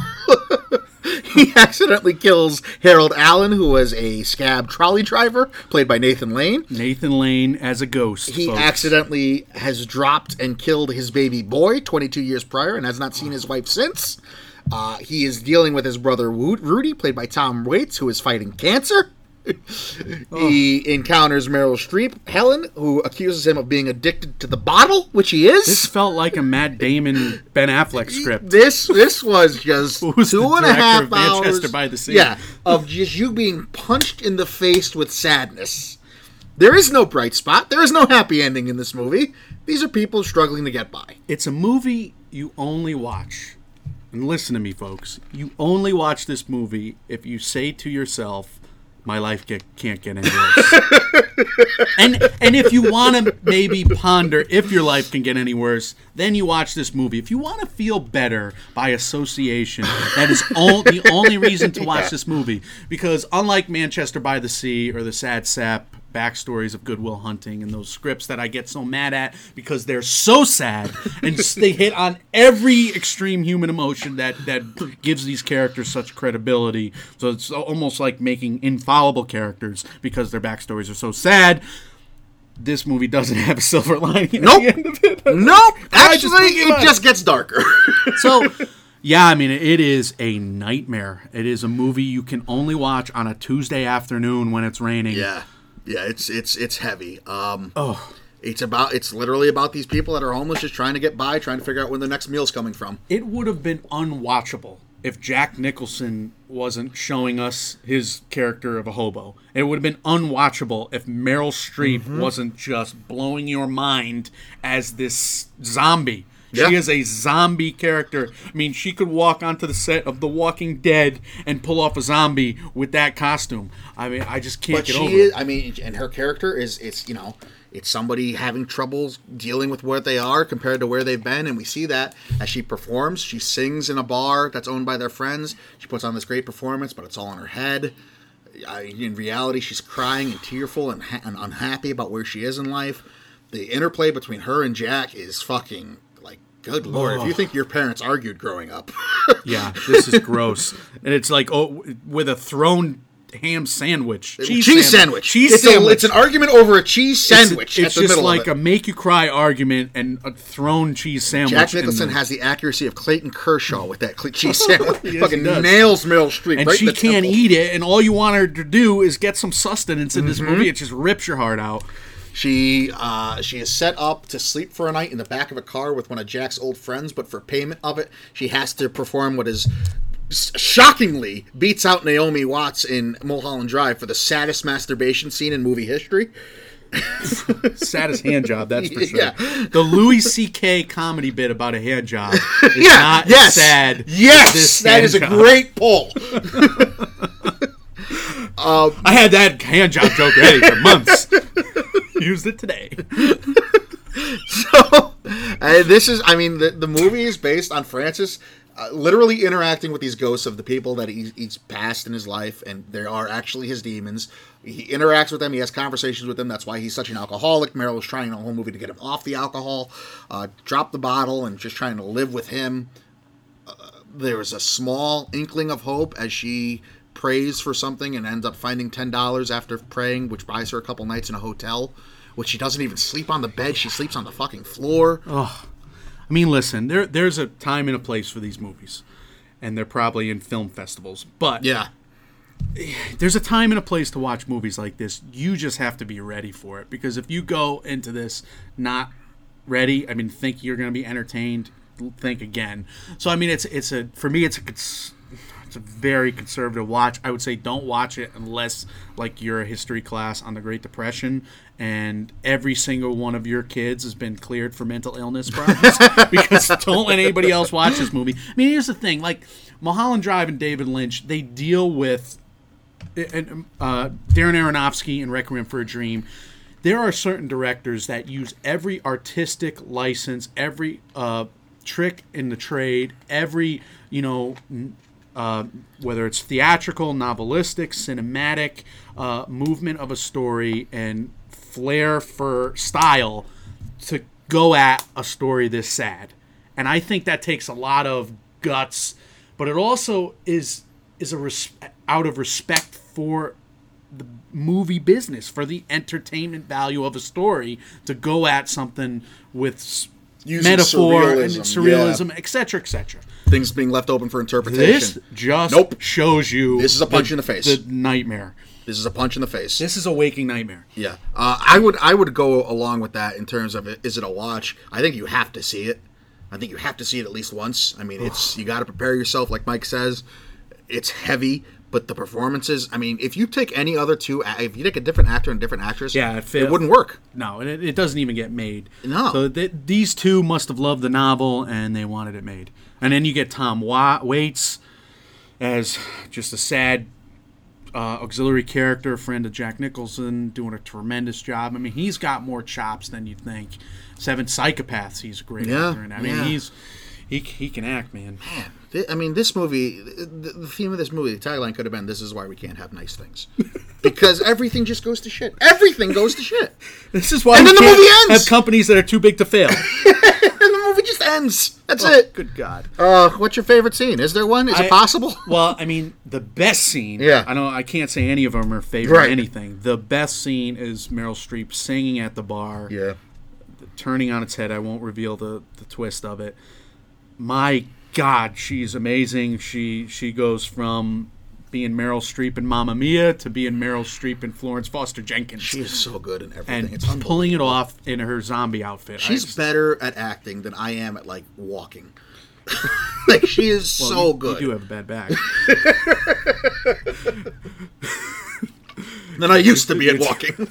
He accidentally kills Harold Allen, who was a scab trolley driver, played by Nathan Lane. Nathan Lane as a ghost. He folks. accidentally has dropped and killed his baby boy 22 years prior and has not seen his wife since. He is dealing with his brother Rudy, played by Tom Waits, who is fighting cancer. He encounters Meryl Streep, Helen, who accuses him of being addicted to the bottle, which he is. This felt like a Matt Damon, Ben Affleck script. This was just Who's the 2.5 director of hours. Manchester by the Sea? Yeah, of just you being punched in the face with sadness. There is no bright spot. There is no happy ending in this movie. These are people struggling to get by. It's a movie you only watch. And listen to me, folks. You only watch this movie if you say to yourself, my life can't get any worse. and if you want to maybe ponder if your life can get any worse, then you watch this movie. If you want to feel better by association, that is the only reason to watch this movie. Because unlike Manchester by the Sea or the Sad Sap backstories of Good Will Hunting and those scripts that I get so mad at because they're so sad and they hit on every extreme human emotion that gives these characters such credibility. So it's almost like making infallible characters because their backstories are so sad. This movie doesn't have a silver lining at the end of it. Nope. Actually, it just gets darker. So, yeah, I mean, it is a nightmare. It is a movie you can only watch on a Tuesday afternoon when it's raining. Yeah, it's heavy. It's literally about these people that are homeless, just trying to get by, trying to figure out where the next meal's coming from. It would have been unwatchable if Jack Nicholson wasn't showing us his character of a hobo. It would have been unwatchable if Meryl Streep wasn't just blowing your mind as this zombie. She is a zombie character. I mean, she could walk onto the set of The Walking Dead and pull off a zombie with that costume. I mean, I just can't get over it. I mean, and her character it's somebody having troubles dealing with where they are compared to where they've been, and we see that as she performs. She sings in a bar that's owned by their friends. She puts on this great performance, but it's all in her head. In reality, she's crying and tearful and unhappy about where she is in life. The interplay between her and Jack is fucking... Good Lord, if you think your parents argued growing up. Yeah, this is gross. And it's like, with a thrown ham sandwich. Cheese sandwich. It's an argument over a cheese sandwich it's just like a make-you-cry argument and a thrown cheese sandwich. Jack Nicholson has the accuracy of Clayton Kershaw with that cheese sandwich. Yes, fucking nails Meryl Streep. And right she can't eat it, and all you want her to do is get some sustenance in this movie. It just rips your heart out. She is set up to sleep for a night in the back of a car with one of Jack's old friends, but for payment of it, she has to perform what is shockingly beats out Naomi Watts in Mulholland Drive for the saddest masturbation scene in movie history. Saddest hand job, that's for sure. Yeah. The Louis C.K. comedy bit about a hand job is not as sad. Yes, that is a great pull. I had that hand job joke ready for months. Used it today. So, the movie is based on Francis literally interacting with these ghosts of the people that he's passed in his life, and they are actually his demons. He interacts with them. He has conversations with them. That's why he's such an alcoholic. Meryl was trying the whole movie to get him off the alcohol, drop the bottle, and just trying to live with him. There was a small inkling of hope as she prays for something and ends up finding $10 after praying, which buys her a couple nights in a hotel, which she doesn't even sleep on the bed. She sleeps on the fucking floor. Oh, I mean, listen, there's a time and a place for these movies, and they're probably in film festivals. But yeah, there's a time and a place to watch movies like this. You just have to be ready for it, because if you go into this not ready, I mean, think you're going to be entertained, think again. So I mean, it's a very conservative watch. I would say don't watch it unless like you're a history class on the Great Depression and every single one of your kids has been cleared for mental illness problems, because don't let anybody else watch this movie. I mean, here's the thing, like Mulholland Drive and David Lynch, they deal with Darren Aronofsky and Requiem for a Dream. There are certain directors that use every artistic license, every trick in the trade, every, whether it's theatrical, novelistic, cinematic, movement of a story and flair for style to go at a story this sad. And I think that takes a lot of guts, but it also is out of respect for the movie business, for the entertainment value of a story, to go at something with using metaphor and surrealism, etc., etc. Things being left open for interpretation. This just shows you. This is a punch in the face. The nightmare. This is a punch in the face. This is a waking nightmare. Yeah, I would go along with that in terms of is it a watch? I think you have to see it. I think you have to see it at least once. I mean, you got to prepare yourself, like Mike says. It's heavy, but the performances. I mean, if you take any other two, if you take a different actor and different actress, it wouldn't work. No, it doesn't even get made. No. So these two must have loved the novel and they wanted it made. And then you get Tom Waits as just a sad auxiliary character, friend of Jack Nicholson, doing a tremendous job. I mean, he's got more chops than you'd think. Seven Psychopaths, he's a great actor. And I mean, he can act, man. I mean, this movie, the theme of this movie, the tagline could have been, "This is why we can't have nice things." Because everything just goes to shit. Everything goes to shit. This is why and we then the can't movie ends. have companies that are too big to fail. And the movie just ends. That's it. Good God. What's your favorite scene? Is there one? Is it possible? Well, I mean, the best scene, I can't say any of them are favorite anything. The best scene is Meryl Streep singing at the bar. Yeah. Turning on its head. I won't reveal the twist of it. My God, she's amazing. She goes from being Meryl Streep in Mamma Mia to being Meryl Streep in Florence Foster Jenkins. She is so good in everything. And it's pulling it off in her zombie outfit. She's better at acting than I am at, like, walking. Like, she is so good. You do have a bad back. Than I used to be at walking.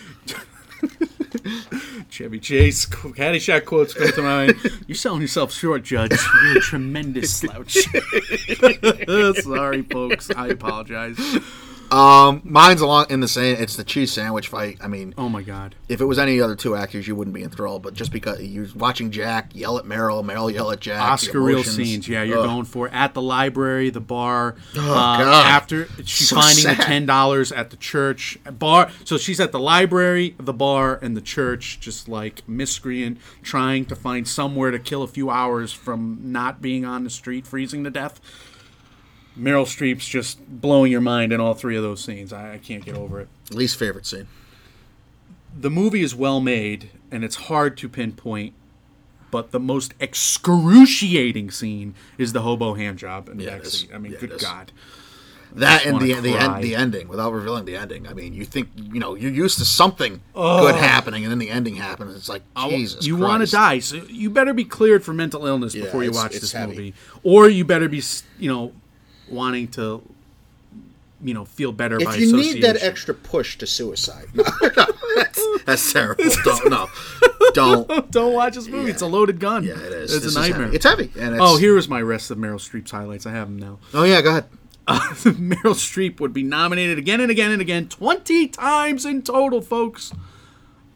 Chevy Chase, Caddyshack quotes come to mind. You're selling yourself short, Judge. You're a tremendous slouch. Sorry, folks. I apologize. Mine's along in the same. It's the cheese sandwich fight. I mean, oh my God! If it was any other two actors, you wouldn't be enthralled. But just because you're watching Jack yell at Meryl, Meryl yell at Jack, Oscar real scenes. Yeah, you're going for at the library, the bar. God. After she's so finding sad. The $10 at the church bar. So she's at the library, the bar, and the church, just like miscreant, trying to find somewhere to kill a few hours from not being on the street, freezing to death. Meryl Streep's just blowing your mind in all three of those scenes. I can't get over it. Least favorite scene. The movie is well made, and it's hard to pinpoint, but the most excruciating scene is the hobo hand job in the backseat. I mean, good God. That and the ending, without revealing the ending. I mean, you think, you're used to something good happening, and then the ending happens. It's like, Jesus You Christ. want to die, so you better be cleared for mental illness before you watch this movie. Or you better be, wanting to, feel better by association. If you need that extra push to suicide. That's terrible. Don't watch this movie. It's a loaded gun. Yeah, it is. It's a nightmare. It's heavy. And here is my rest of Meryl Streep's highlights. I have them now. Oh, yeah, go ahead. Meryl Streep would be nominated again and again and again, 20 times in total, folks.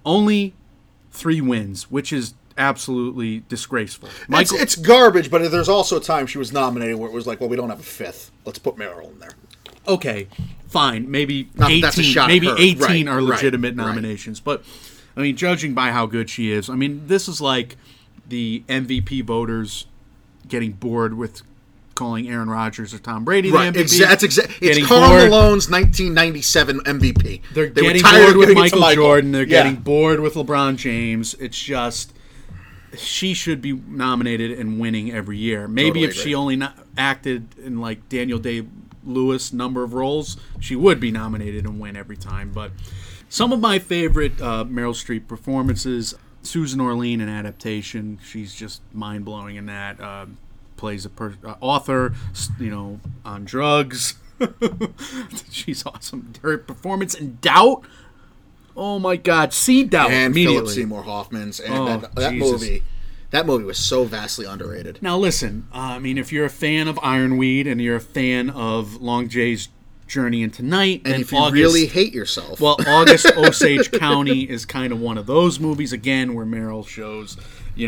only 3 wins, which is absolutely disgraceful. It's garbage, but there's also a time she was nominated where it was like, well, we don't have a 5th. Let's put Meryl in there. Okay, fine. Maybe Not that 18. that's a shot at Maybe her. 18 Right, are legitimate right. nominations. But I mean, judging by how good she is, I mean, this is like the MVP voters getting bored with calling Aaron Rodgers or Tom Brady the MVP. It's Karl Malone's 1997 MVP. They're They were getting tired bored of with giving it to Michael Jordan. They're Yeah. getting bored with LeBron James. It's just she should be nominated and winning every year. Maybe Totally if agree. she only acted in like Daniel Day-Lewis number of roles, she would be nominated and win every time. But some of my favorite Meryl Streep performances: Susan Orlean in Adaptation. She's just mind-blowing in that. Plays a author, on drugs. She's awesome. Her performance in Doubt. Oh my God, see Doubt And immediately. Philip Seymour Hoffman's. And Oh, that Jesus. movie was so vastly underrated. Now listen, I mean, if you're a fan of Ironweed and you're a fan of Long Jay's Journey into Night, And then if you August, really hate yourself. well, August Osage County is kind of one of those movies again where Meryl shows,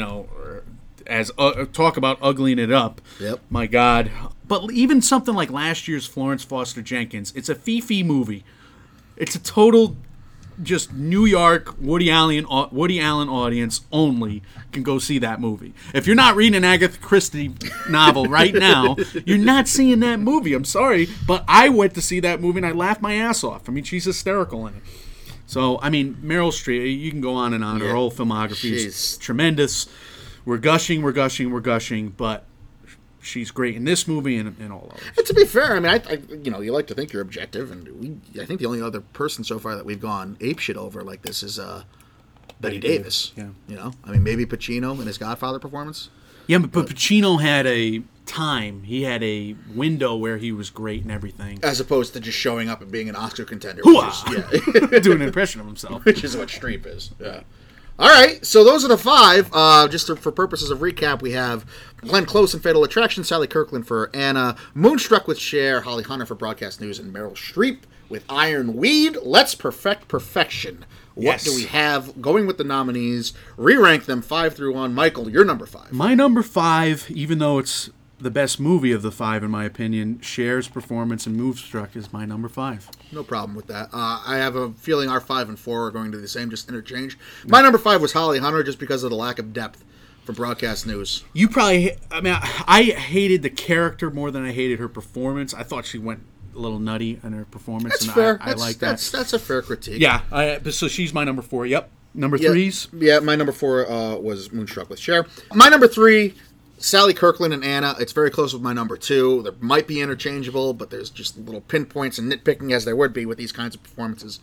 as talk about uglying it up. Yep. My God. But even something like last year's Florence Foster Jenkins, it's a Fifi movie. It's a total just New York Woody Allen audience only can go see that movie. If you're not reading an Agatha Christie novel right now, you're not seeing that movie. I'm sorry, but I went to see that movie and I laughed my ass off. I mean, she's hysterical in it. So, I mean, Meryl Streep, you can go on and on. Her whole filmography is tremendous. We're gushing, but she's great in this movie and all others. And to be fair, I mean, you like to think you're objective, and I think the only other person so far that we've gone apeshit over like this is Betty Davis. Yeah. I mean, maybe Pacino in his Godfather performance. Yeah, but Pacino had a time. He had a window where he was great and everything. As opposed to just showing up and being an Oscar contender. Hooah! Doing an impression of himself. Which is what Streep is. Yeah. All right, so those are the 5. For purposes of recap, we have Glenn Close in Fatal Attraction, Sally Kirkland for Anna, Moonstruck with Cher, Holly Hunter for Broadcast News, and Meryl Streep with Ironweed. Let's perfect perfection. What do we have going with the nominees? Re-rank them 5 through 1. Michael, you're number 5. My number 5, even though it's the best movie of the 5 in my opinion, Cher's performance in Moonstruck is my number 5. No problem with that. I have a feeling our 5 and 4 are going to be the same, just interchange. My number 5 was Holly Hunter, just because of the lack of depth for Broadcast News. You probably, I hated the character more than I hated her performance. I thought she went a little nutty in her performance. That's and fair. I like that. That's a fair critique. Yeah, so she's my number 4. Yep. Number 3's? Yeah, my number 4 was Moonstruck with Cher. My number 3, Sally Kirkland and Anna. It's very close with my number 2. There might be interchangeable, but there's just little pinpoints and nitpicking as there would be with these kinds of performances.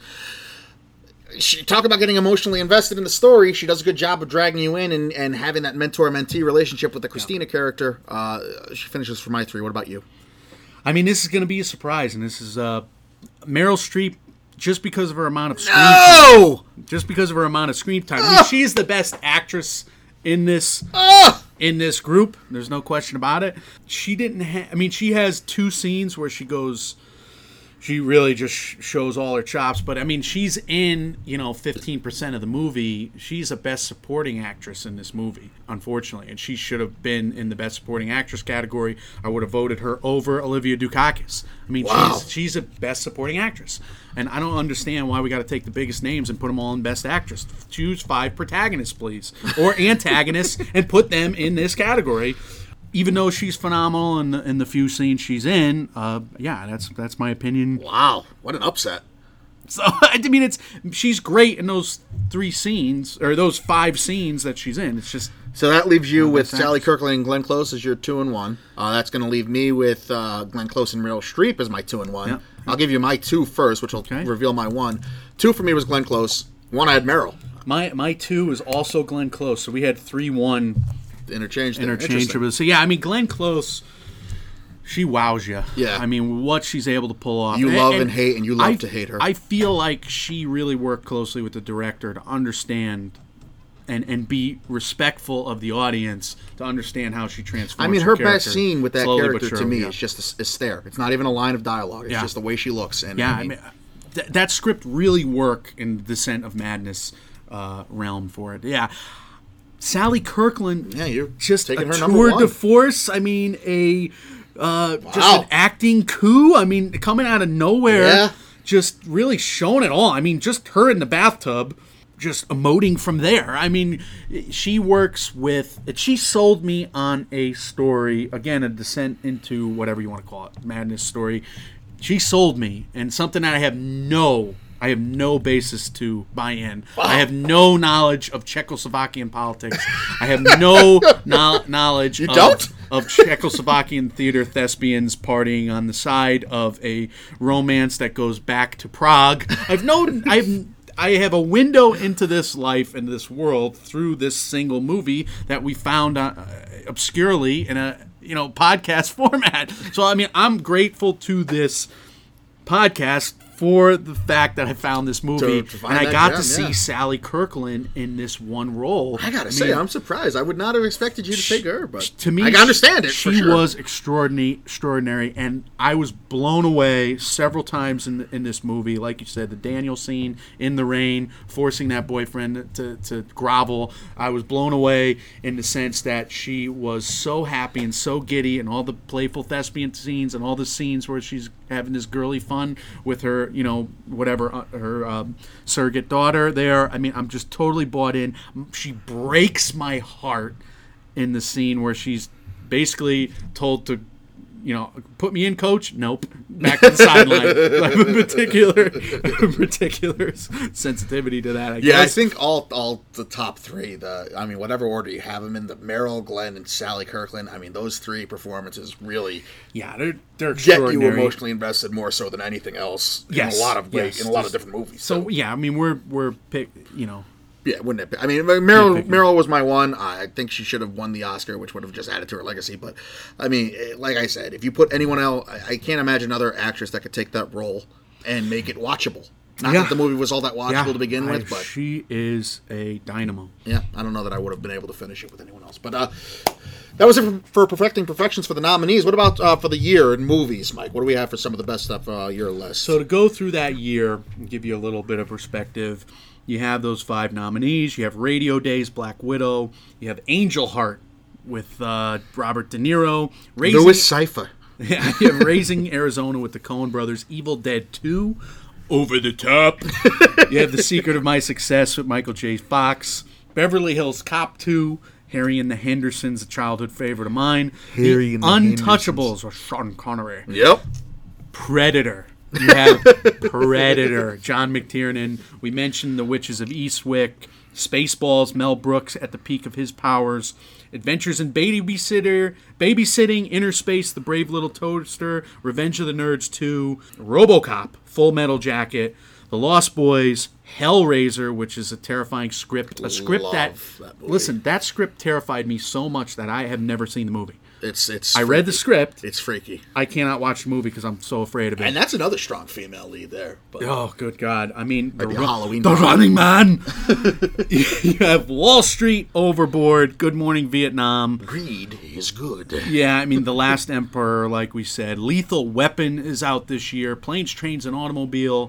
Talk about getting emotionally invested in the story. She does a good job of dragging you in and having that mentor-mentee relationship with the Christina character. She finishes for my 3. What about you? I mean, this is going to be a surprise, and this is Meryl Streep, just because of her amount of screen time. Just because of her amount of screen time. I mean, she is the best actress in this group. There's no question about it. She didn't she has 2 scenes where she really just shows all her chops, but I mean, she's in, 15% of the movie. She's a best supporting actress in this movie, unfortunately, and she should have been in the best supporting actress category. I would have voted her over Olivia Dukakis. I mean, wow. she's a best supporting actress, and I don't understand why we got to take the biggest names and put them all in best actress. Choose 5 protagonists, please, or antagonists, and put them in this category. Even though she's phenomenal in the few scenes she's in, that's my opinion. Wow, what an upset! So I mean, she's great in those 3 scenes or those 5 scenes that she's in. It's just so that leaves you with Sally Kirkland and Glenn Close as your 2 and 1. That's going to leave me with Glenn Close and Meryl Streep as my 2 and 1. Yep. I'll give you my 2 first, which will reveal my 1. 2 for me was Glenn Close. 1 I had Meryl. My 2 is also Glenn Close. So we had 3-1. Interchangeable. So yeah, I mean, Glenn Close, she wows you. Yeah. I mean, what she's able to pull off. You love and hate, and you love to hate her. I feel like she really worked closely with the director to understand and be respectful of the audience to understand how she transforms. I mean, her best scene with that slowly character to me is just a stare. It's not even a line of dialogue. It's just the way she looks. And I mean that script really worked in Descent of Madness. realm for it. Yeah. Sally Kirkland, Yeah, you're just taking a her number tour de one. force. I mean, just an acting coup. I mean, coming out of nowhere, Yeah. just really showing it all. I mean, just her in the bathtub, just emoting from there. I mean, she sold me on a story, again, a descent into whatever you want to call it, madness story. She sold me, and something that I have no basis to buy in. Wow. I have no knowledge of Czechoslovakian politics. I have no knowledge of Czechoslovakian theater thespians partying on the side of a romance that goes back to Prague. I have a window into this life and this world through this single movie that we found obscurely in a podcast format. So I mean, I'm grateful to this podcast for the fact that I found this movie and I got to see Sally Kirkland in this one role. I gotta say, I'm surprised. I would not have expected you to take her, but to me, I can understand it. She was extraordinary, and I was blown away several times in this movie. Like you said, the Daniel scene in the rain, forcing that boyfriend to grovel. I was blown away in the sense that she was so happy and so giddy, and all the playful thespian scenes and all the scenes where she's having this girly fun with her, her surrogate daughter there. I mean, I'm just totally bought in. She breaks my heart in the scene where she's basically told to, put me in, coach. Nope. Back to the sideline. I have a particular sensitivity to that, I guess. Yeah, I think all the top three, whatever order you have them in, the Meryl, Glenn, and Sally Kirkland, I mean, those three performances really they're get you extraordinary. emotionally invested more so than anything else in Yes, a lot of ways, yes. in a lot of different movies. So, yeah, I mean, we're yeah, wouldn't it be? I mean, Meryl was my one. I think she should have won the Oscar, which would have just added to her legacy. But, I mean, like I said, if you put anyone else, I can't imagine another actress that could take that role and make it watchable. Not that the movie was all that watchable to begin with, but she is a dynamo. Yeah, I don't know that I would have been able to finish it with anyone else. But that was it for Perfecting Perfections for the nominees. What about for the year in movies, Mike? What do we have for some of the best stuff your list? So to go through that year and give you a little bit of perspective, you have those 5 nominees. You have Radio Days, Black Widow. You have Angel Heart with Robert De Niro. Louis Cypher. Yeah, you have Raising Arizona with the Coen Brothers. Evil Dead 2, Over the Top. You have The Secret of My Success with Michael J. Fox. Beverly Hills Cop 2, Harry and the Hendersons, a childhood favorite of mine. Harry and the Untouchables with Sean Connery. Yep. Predator. You have Predator, John McTiernan. We mentioned The Witches of Eastwick. Spaceballs, Mel Brooks at the peak of his powers. Adventures in Babysitting, Inner Space, The Brave Little Toaster, Revenge of the Nerds 2, RoboCop, Full Metal Jacket, The Lost Boys, Hellraiser, which is a terrifying script. A script that script terrified me so much that I have never seen the movie. It's. I read the script. It's freaky. I cannot watch the movie because I'm so afraid of it. And that's another strong female lead there. But oh, good God. I mean, the Running Man. You have Wall Street, Overboard, Good Morning Vietnam. Greed is good. Yeah, I mean, The Last Emperor, like we said. Lethal Weapon is out this year. Planes, Trains, and Automobiles.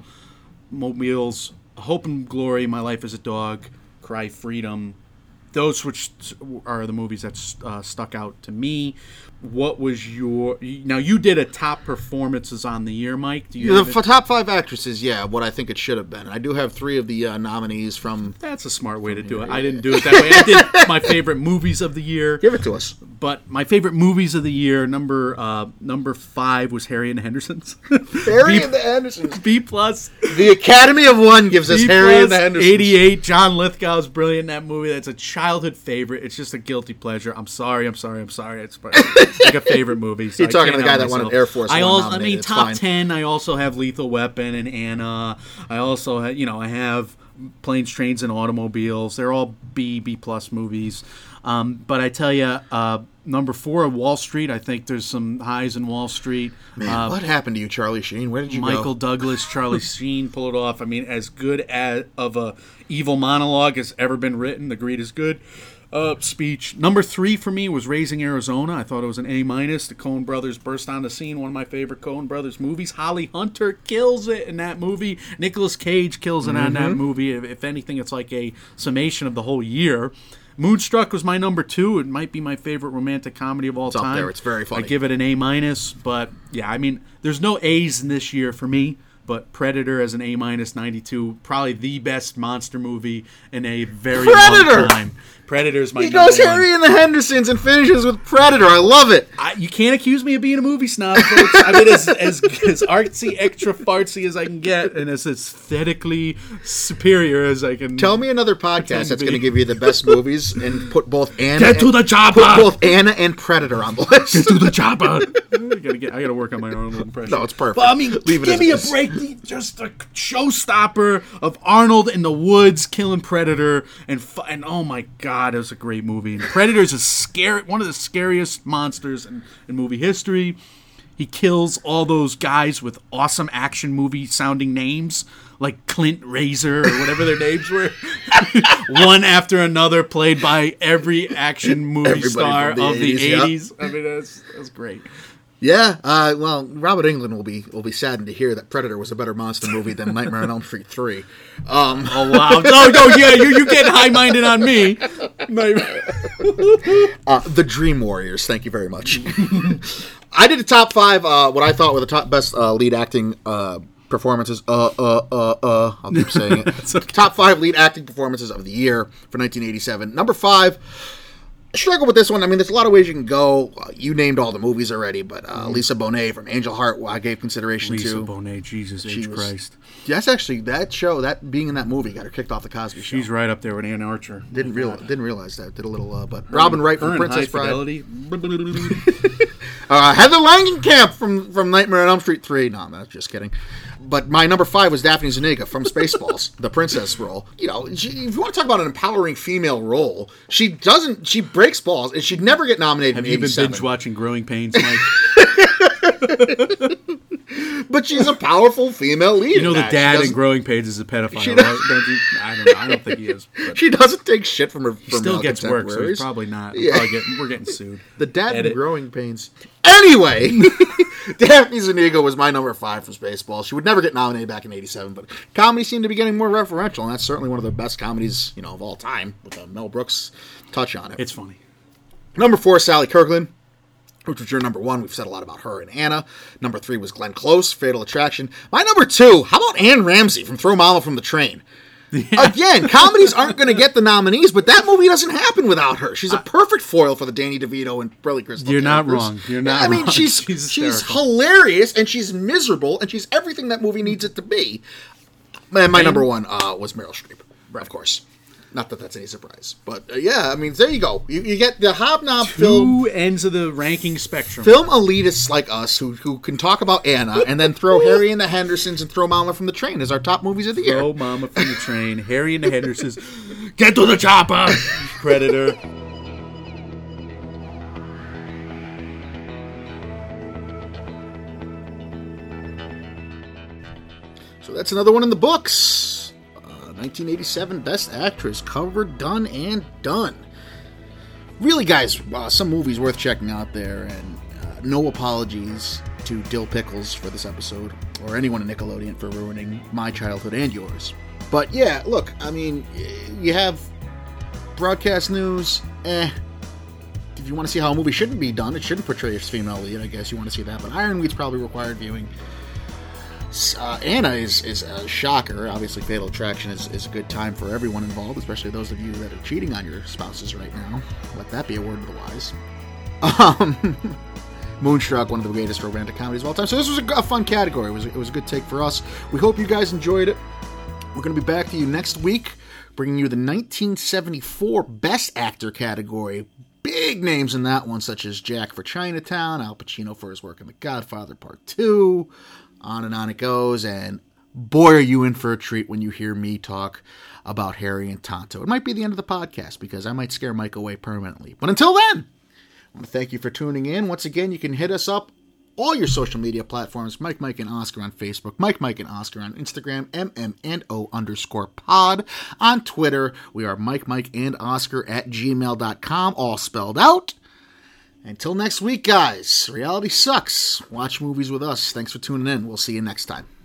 Hope and Glory, My Life as a Dog, Cry Freedom. Those which are the movies that stuck out to me. What was your... Now, you did a top performances on the year, Mike. Do you the top 5 actresses, yeah, what I think it should have been. I do have 3 of the nominees from... That's a smart way to do it. I didn't do it that way. I did my favorite movies of the year. Give it to us. But my favorite movies of the year, number 5 was Harry and the Hendersons. Harry and the Hendersons. B+. The Academy of One gives us Harry and the Hendersons. 88. John Lithgow's brilliant in that movie. That's a childhood favorite. It's just a guilty pleasure. I'm sorry. It's like a favorite movie. So You're talking to the guy that won an Air Force One nominated. Top 10. I also have Lethal Weapon and Anna. I also have, I have Planes, Trains, and Automobiles. They're all B+ movies. But I tell you, Number 4, Wall Street. I think there's some highs in Wall Street. Man, what happened to you, Charlie Sheen? Where did you go? Michael Douglas, Charlie Sheen pull it off. I mean, as good of a evil monologue as ever been written. The Greed is Good speech. Number 3 for me was Raising Arizona. I thought it was an A-. The Coen brothers burst on the scene. One of my favorite Coen brothers movies. Holly Hunter kills it in that movie. Nicolas Cage kills it on that movie. If anything, it's like a summation of the whole year. Moonstruck was my number 2. It might be my favorite romantic comedy of all time. It's up there. It's very funny. I give it an A-. But, yeah, I mean, there's no A's in this year for me. But Predator as an A-, 92, probably the best monster movie in a very long time. Predator's my number 1. He goes Harry and the Hendersons and finishes with Predator. I love it. You can't accuse me of being a movie snob, folks. I mean, as artsy, extra fartsy as I can get, and as aesthetically superior as I can. Tell me another podcast that's going to give you the best movies and put both Anna. Get to the chopper. Put both Anna and Predator on the list. Get to the chopper. I got to work on my Arnold impression. No, it's perfect. But I mean, give me a break. Just a showstopper of Arnold in the woods killing Predator, and oh my God, it was a great movie. And Predator's one of the scariest monsters in movie history. He kills all those guys with awesome action movie sounding names, like Clint Razor or whatever their names were. One after another, played by every action movie star of the 80s. Yep. I mean, that's great. Yeah, well, Robert Englund will be saddened to hear that Predator was a better monster movie than Nightmare on Elm Street 3. Oh wow! No, yeah, you're getting high-minded on me. The Dream Warriors. Thank you very much. I did a top 5. What I thought were the top best lead acting performances. I'll keep saying it. Okay. Top 5 lead acting performances of the year for 1987. Number 5. Struggle with this one. I mean, there's a lot of ways you can go. You named all the movies already, but Lisa Bonet from Angel Heart, I gave consideration to. Lisa Bonet, Jesus H. Christ. That's actually, that show, that being in that movie, got her kicked off the Cosby Show. She's right up there with Ann Archer. Didn't realize that. Did a little, but Robin Wright from Princess Bride. Heather Langenkamp from Nightmare on Elm Street 3. No, I'm just kidding. But my number 5 was Daphne Zuniga from Spaceballs, the princess role. You know, if you want to talk about an empowering female role, she breaks balls, and she'd never get nominated in 87. Have you been binge watching Growing Pains, Mike? But she's a powerful female lead. You know, the dad in Growing Pains is a pedophile, right? Don't you? I don't know. I don't think he is. But she doesn't take shit from her. He still gets work, so he's probably not. Yeah. We're getting sued. The dad in Growing Pains. Anyway, Daphne Zuniga was my number 5 from Spaceballs. She would never get nominated back in 87, but comedy seemed to be getting more referential, and that's certainly one of the best comedies, of all time, with a Mel Brooks touch on it. It's funny. Number 4, Sally Kirkland, which was your number 1. We've said a lot about her and Anna. Number 3 was Glenn Close, Fatal Attraction. My number 2, how about Anne Ramsey from Throw Mama from the Train? Yeah. Again, comedies aren't going to get the nominees, but that movie doesn't happen without her. She's a perfect foil for the Danny DeVito and Billy Crystal. You're not wrong. You're not wrong. I mean, she's hilarious, and she's miserable, and she's everything that movie needs it to be. And my number 1 was Meryl Streep, of course. Not that that's any surprise. But, yeah, I mean, there you go. You get the hobnob film. 2 ends of the ranking spectrum. Film elitists like us who can talk about Anna and then throw Harry and the Hendersons and Throw Mama from the Train as our top movies of the year. Throw Mama from the Train, Harry and the Hendersons, Get to the Chopper, Predator. So that's another one in the books. 1987 Best Actress, covered, done, and done. Really, guys, some movies worth checking out there, and no apologies to Dill Pickles for this episode, or anyone at Nickelodeon for ruining my childhood and yours. But yeah, look, I mean, you have broadcast news, If you want to see how a movie shouldn't be done, it shouldn't portray a female lead, I guess you want to see that, but Ironweed's probably required viewing. Anna is a shocker. Obviously, Fatal Attraction is a good time for everyone involved, especially those of you that are cheating on your spouses right now. Let that be a word to the wise. Moonstruck, one of the greatest romantic comedies of all time. So this was a fun category. It was a good take for us. We hope you guys enjoyed it. We're going to be back to you next week, bringing you the 1974 Best Actor category. Big names in that one, such as Jack for Chinatown, Al Pacino for his work in The Godfather Part 2, on and on it goes, and boy, are you in for a treat when you hear me talk about Harry and Tonto. It might be the end of the podcast, because I might scare Mike away permanently. But until then, I want to thank you for tuning in. Once again, you can hit us up all your social media platforms, Mike, and Oscar on Facebook, Mike, and Oscar on Instagram, MMNO_pod. On Twitter, we are Mike, and Oscar at gmail.com, all spelled out. Until next week, guys, reality sucks. Watch movies with us. Thanks for tuning in. We'll see you next time.